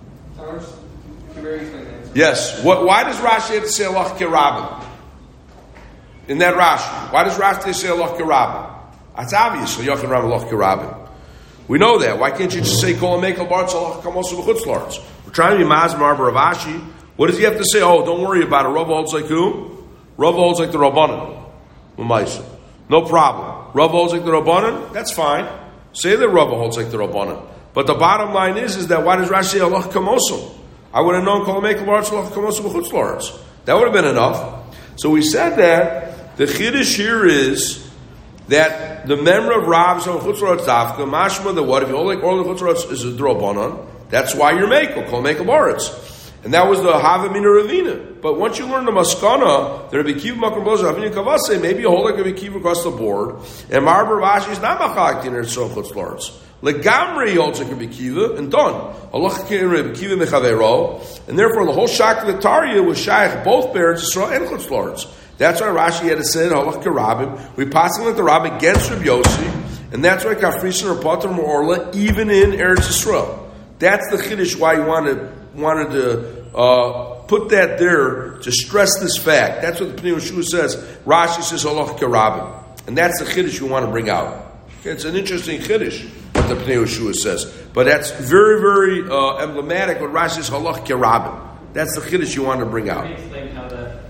Yes. What, why does Rashi have to say Allah Kerabim? In that Rashi. Why does Rashi say Allah Kerabim? That's obvious. So Yachid Ram Allah Kerabim. We know that. Why can't you just say Kol HaMekel Ba'aretz Shalach Kamos B'chutz La'aretz? We're trying to be Maz Marbar of Ashi. What does he have to say? Oh, don't worry about it. Rav holds like who? Rav holds like the Rabbanan. No problem. Rav holds like the Rabbanan? That's fine. Say that Rav holds like the Rabbanan. But the bottom line is, is that why does Rashi say Allah Kamosim? I would have known Kol HaMekel Ba'aretz Shalach Kamos B'chutz La'aretz. That would have been enough. So we said that the Chiddush here is that the member of Rav's on Chutz La'aretz Dafka, mashma the what? If you hold like all the Chutz La'aretz is a Drabanan, that's why you're Mekel, Kol HaMekel Ba'aretz. And that was the Havamina Ravina. But once you learn the Maskana, the Rabbi Kiva Makar Beloz Avdini Kavase, maybe you hold like Rabbi Kiva across the board, and Marbar Rashi is not Machalik in Eretz Yisrael Chutz La'aretz. Legamri holds like Rabbi Kiva, and done. Allah Rabbi Kiva Mechavero, and therefore the whole Shak of the Tarya was Shaykh both Eretz Yisrael and Chutz La'aretz. That's why Rashi had to say that Allah Karabim. We passing like the Rabbi against Rabbi Yossi, and that's why Kafrisin are Pater Orla even in Eretz Yisrael. That's the chiddush why he wanted wanted to uh, put that there to stress this fact. That's what the Pnei Yehoshua says. Rashi says halacha kerabim, and that's the chiddush we want to bring out. Okay, it's an interesting chiddush what the Pnei Yehoshua says, but that's very very uh, emblematic. What Rashi says halacha kerabim. That's the chiddush you want to bring out. Can you explain how that?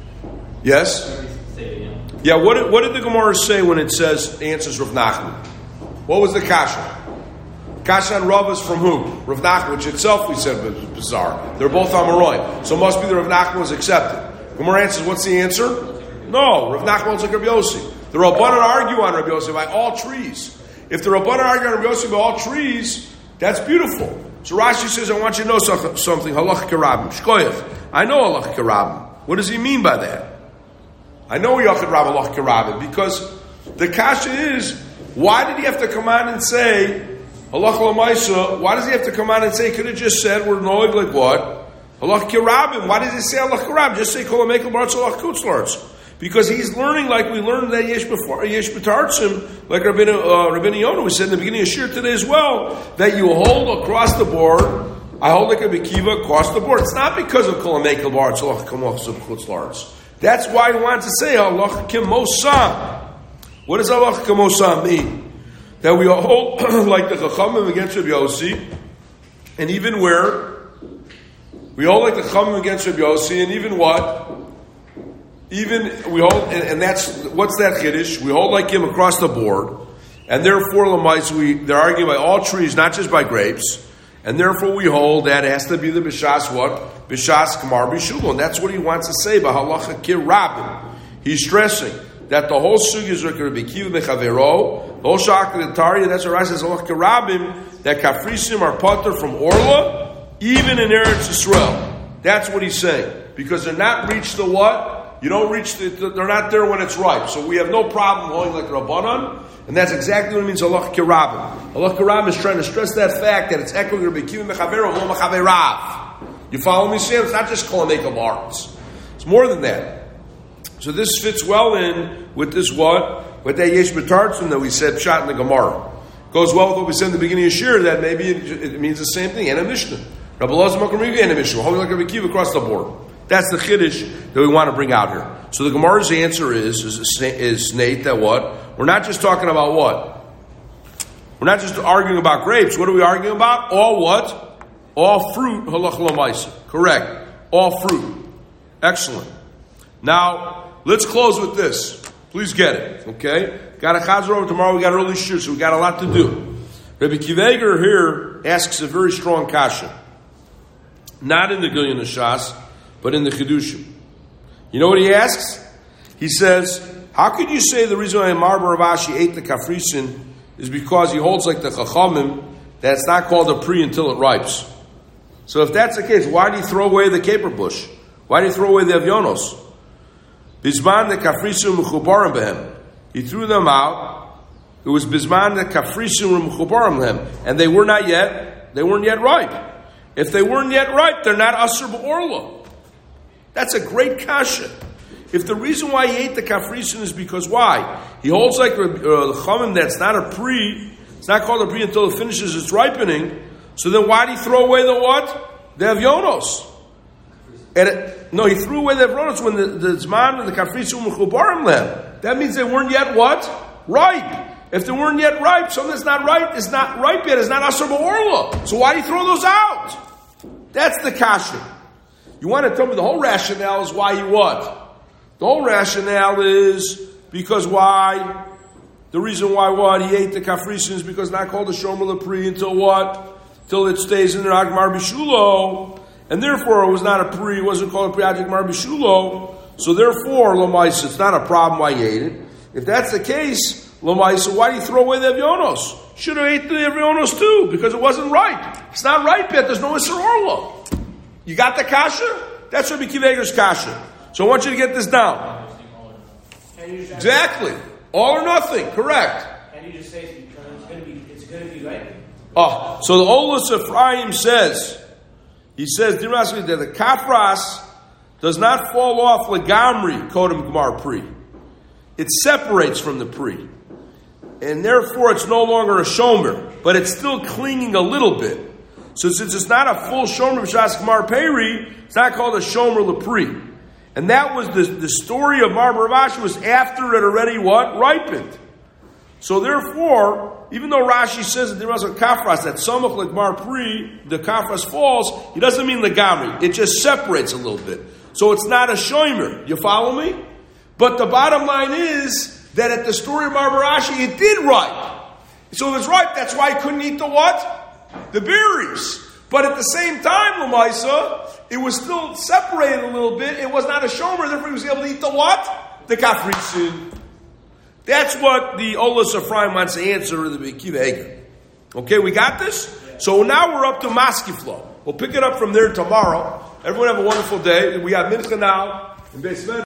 Yes. Say, you know? Yeah. What did, what did the Gemara say when it says answers Rav Nachman? What was the kasha? Kasha and Rav is from who? Rav Nachman, which itself we said was bizarre. They're both Amoraim. So it must be that Rav Nachman was accepted. Gemara answers, what's the answer? No, Rav Nachman was like Rabbi Yossi. The Rabbanan argue on Rabbi Yossi by all trees. If the Rabbanan argue on Rabbi Yossi by all trees, that's beautiful. So Rashi says, I want you to know something. Halacha kerabim. Shkoyach. I know halacha kerabim. What does he mean by that? I know Yachid Rav halacha kerabim because the kasha is, why did he have to come on and say halacha l'maisa? Why does he have to come on and say? He could have just said we're noig like what? Halacha kerabim. Why does he say halacha kerabim? Just say kol hamekel baratz halacha kutzlarts. Because he's learning like we learned that yesh before yesh b'tartzim, like Rabbeinu uh, Rabbeinu Yonah. We said in the beginning of Shir today as well that you hold across the board. I hold like a bekiva across the board. It's not because of kol hamekel baratz halacha kutzlarts. That's why he wanted to say halacha kemosam. What does halacha kemosam mean? That we hold like the Chachamim against Rabbi Yossi, and even where we hold like the Chachamim against Rabbi Yossi, and even what? Even we hold, and, and that's what's that chiddush? We hold like him across the board, and therefore lamais we they're arguing by all trees, not just by grapes, and therefore we hold that it has to be the b'shas what b'shas kamar b'shul, and that's what he wants to say by halacha kirabim. He's stressing that the whole sugi is going to be kiv mechavero, the whole shakadataria. That's what Rashi says halacha kirabim, that kafrisim are pater from orla, even in Eretz Yisrael. That's what he's saying because they're not reached the what. You don't reach the, they're not there when it's ripe. So we have no problem holding like Rabbanan, and that's exactly what it means, halacha kerabim. Halacha kerabim is trying to stress that fact that it's echoing Rabbi Kiva mechavero, lo mechaverav. You follow me, Sam? It's not just kol hamekel baratz. It's more than that. So this fits well in with this what? With that yesh b'tartzim that we said, pshat in the Gemara. Goes well with what we said in the beginning of Shir, that maybe it, it means the same thing, and a Mishnah. Rabbi Elazar Makom Rivi and a Mishnah, holding like Rabbi Kiva across the board. That's the chiddush that we want to bring out here. So the Gemara's answer is, is, is Nate, that what? We're not just talking about what? We're not just arguing about grapes. What are we arguing about? All what? All fruit, halacha l'maisa. Correct. All fruit. Excellent. Now, let's close with this. Please get it, okay? Got a chazar over tomorrow. We got early shir, so we got a lot to do. Rabbi Kiveger here asks a very strong kasha. Not in the Gilyon Shas, but in the Chidushim. You know what he asks? He says, how could you say the reason why Marbar Rav Ashi ate the kafrisin is because he holds like the Chachamim that it's not called a pri until it ripes? So if that's the case, why did he throw away the caper bush? Why did he throw away the avyonos? Bizman the kafrisin mechubarim behem. He threw them out. It was bizman the kafrisin mechubarim behem, and they were not yet. They weren't yet ripe. If they weren't yet ripe, they're not asur b'orla. That's a great kasha. If the reason why he ate the kafrisin is because why? He holds like the uh, chamim that's not a pri, it's not called a pri until it finishes its ripening, so then why did he throw away the what? The avyonos. And it, no, he threw away the avyonos when the, the zman and the kafrisin mechubarim lehem. That means they weren't yet what? Ripe. If they weren't yet ripe, something that's not ripe is not ripe yet, it's not asur b'orla. So why did he throw those out? That's the kasha. You want to tell me the whole rationale is why he what? The whole rationale is because why? The reason why what? He ate the kafrisin is because not called a shomer lepri until what? Till it stays in the agmar bishulo. And therefore it was not a pri, it wasn't called a pri agmar bishulo. So therefore, Lomais, it's not a problem why he ate it. If that's the case, Lomais, why did he throw away the avyonos? Should have ate the avyonos too, because it wasn't ripe. It's not ripe yet, there's no isur orla. You got the kasha? That's Rabbi Kiveger's kasha. So I want you to get this down. Exactly. All or nothing. Correct. And you just say it's because it's going to be, it's going to be right. Oh, so the Olus Ephraim says, he says, that the kafras does not fall off legamri kodem gmar pri. It separates from the pri. And therefore it's no longer a shomer, but it's still clinging a little bit. So since it's not a full shomer b'shas Gemar Peri, it's not called a shomer lepri. And that was the, the story of Mar Rav Ashi was after it already what? Ripened. So therefore, even though Rashi says that there was a kafras, that samach like Mar Pri, the kafras falls, he doesn't mean the gamri. It just separates a little bit. So it's not a shomer. You follow me? But the bottom line is that at the story of Mar Rav Ashi, it did ripe. So if it's ripe, that's why he couldn't eat the what? The berries. But at the same time, Lamaisa, it was still separated a little bit. It was not a shomer, therefore he was able to eat the what? The kafrisin. That's what the Olas Ephraim wants to answer in the Beit Akiva Eger. Okay, we got this? So now we're up to Maskiflo. We'll pick it up from there tomorrow. Everyone have a wonderful day. We have Mincha now in Beis Medrash.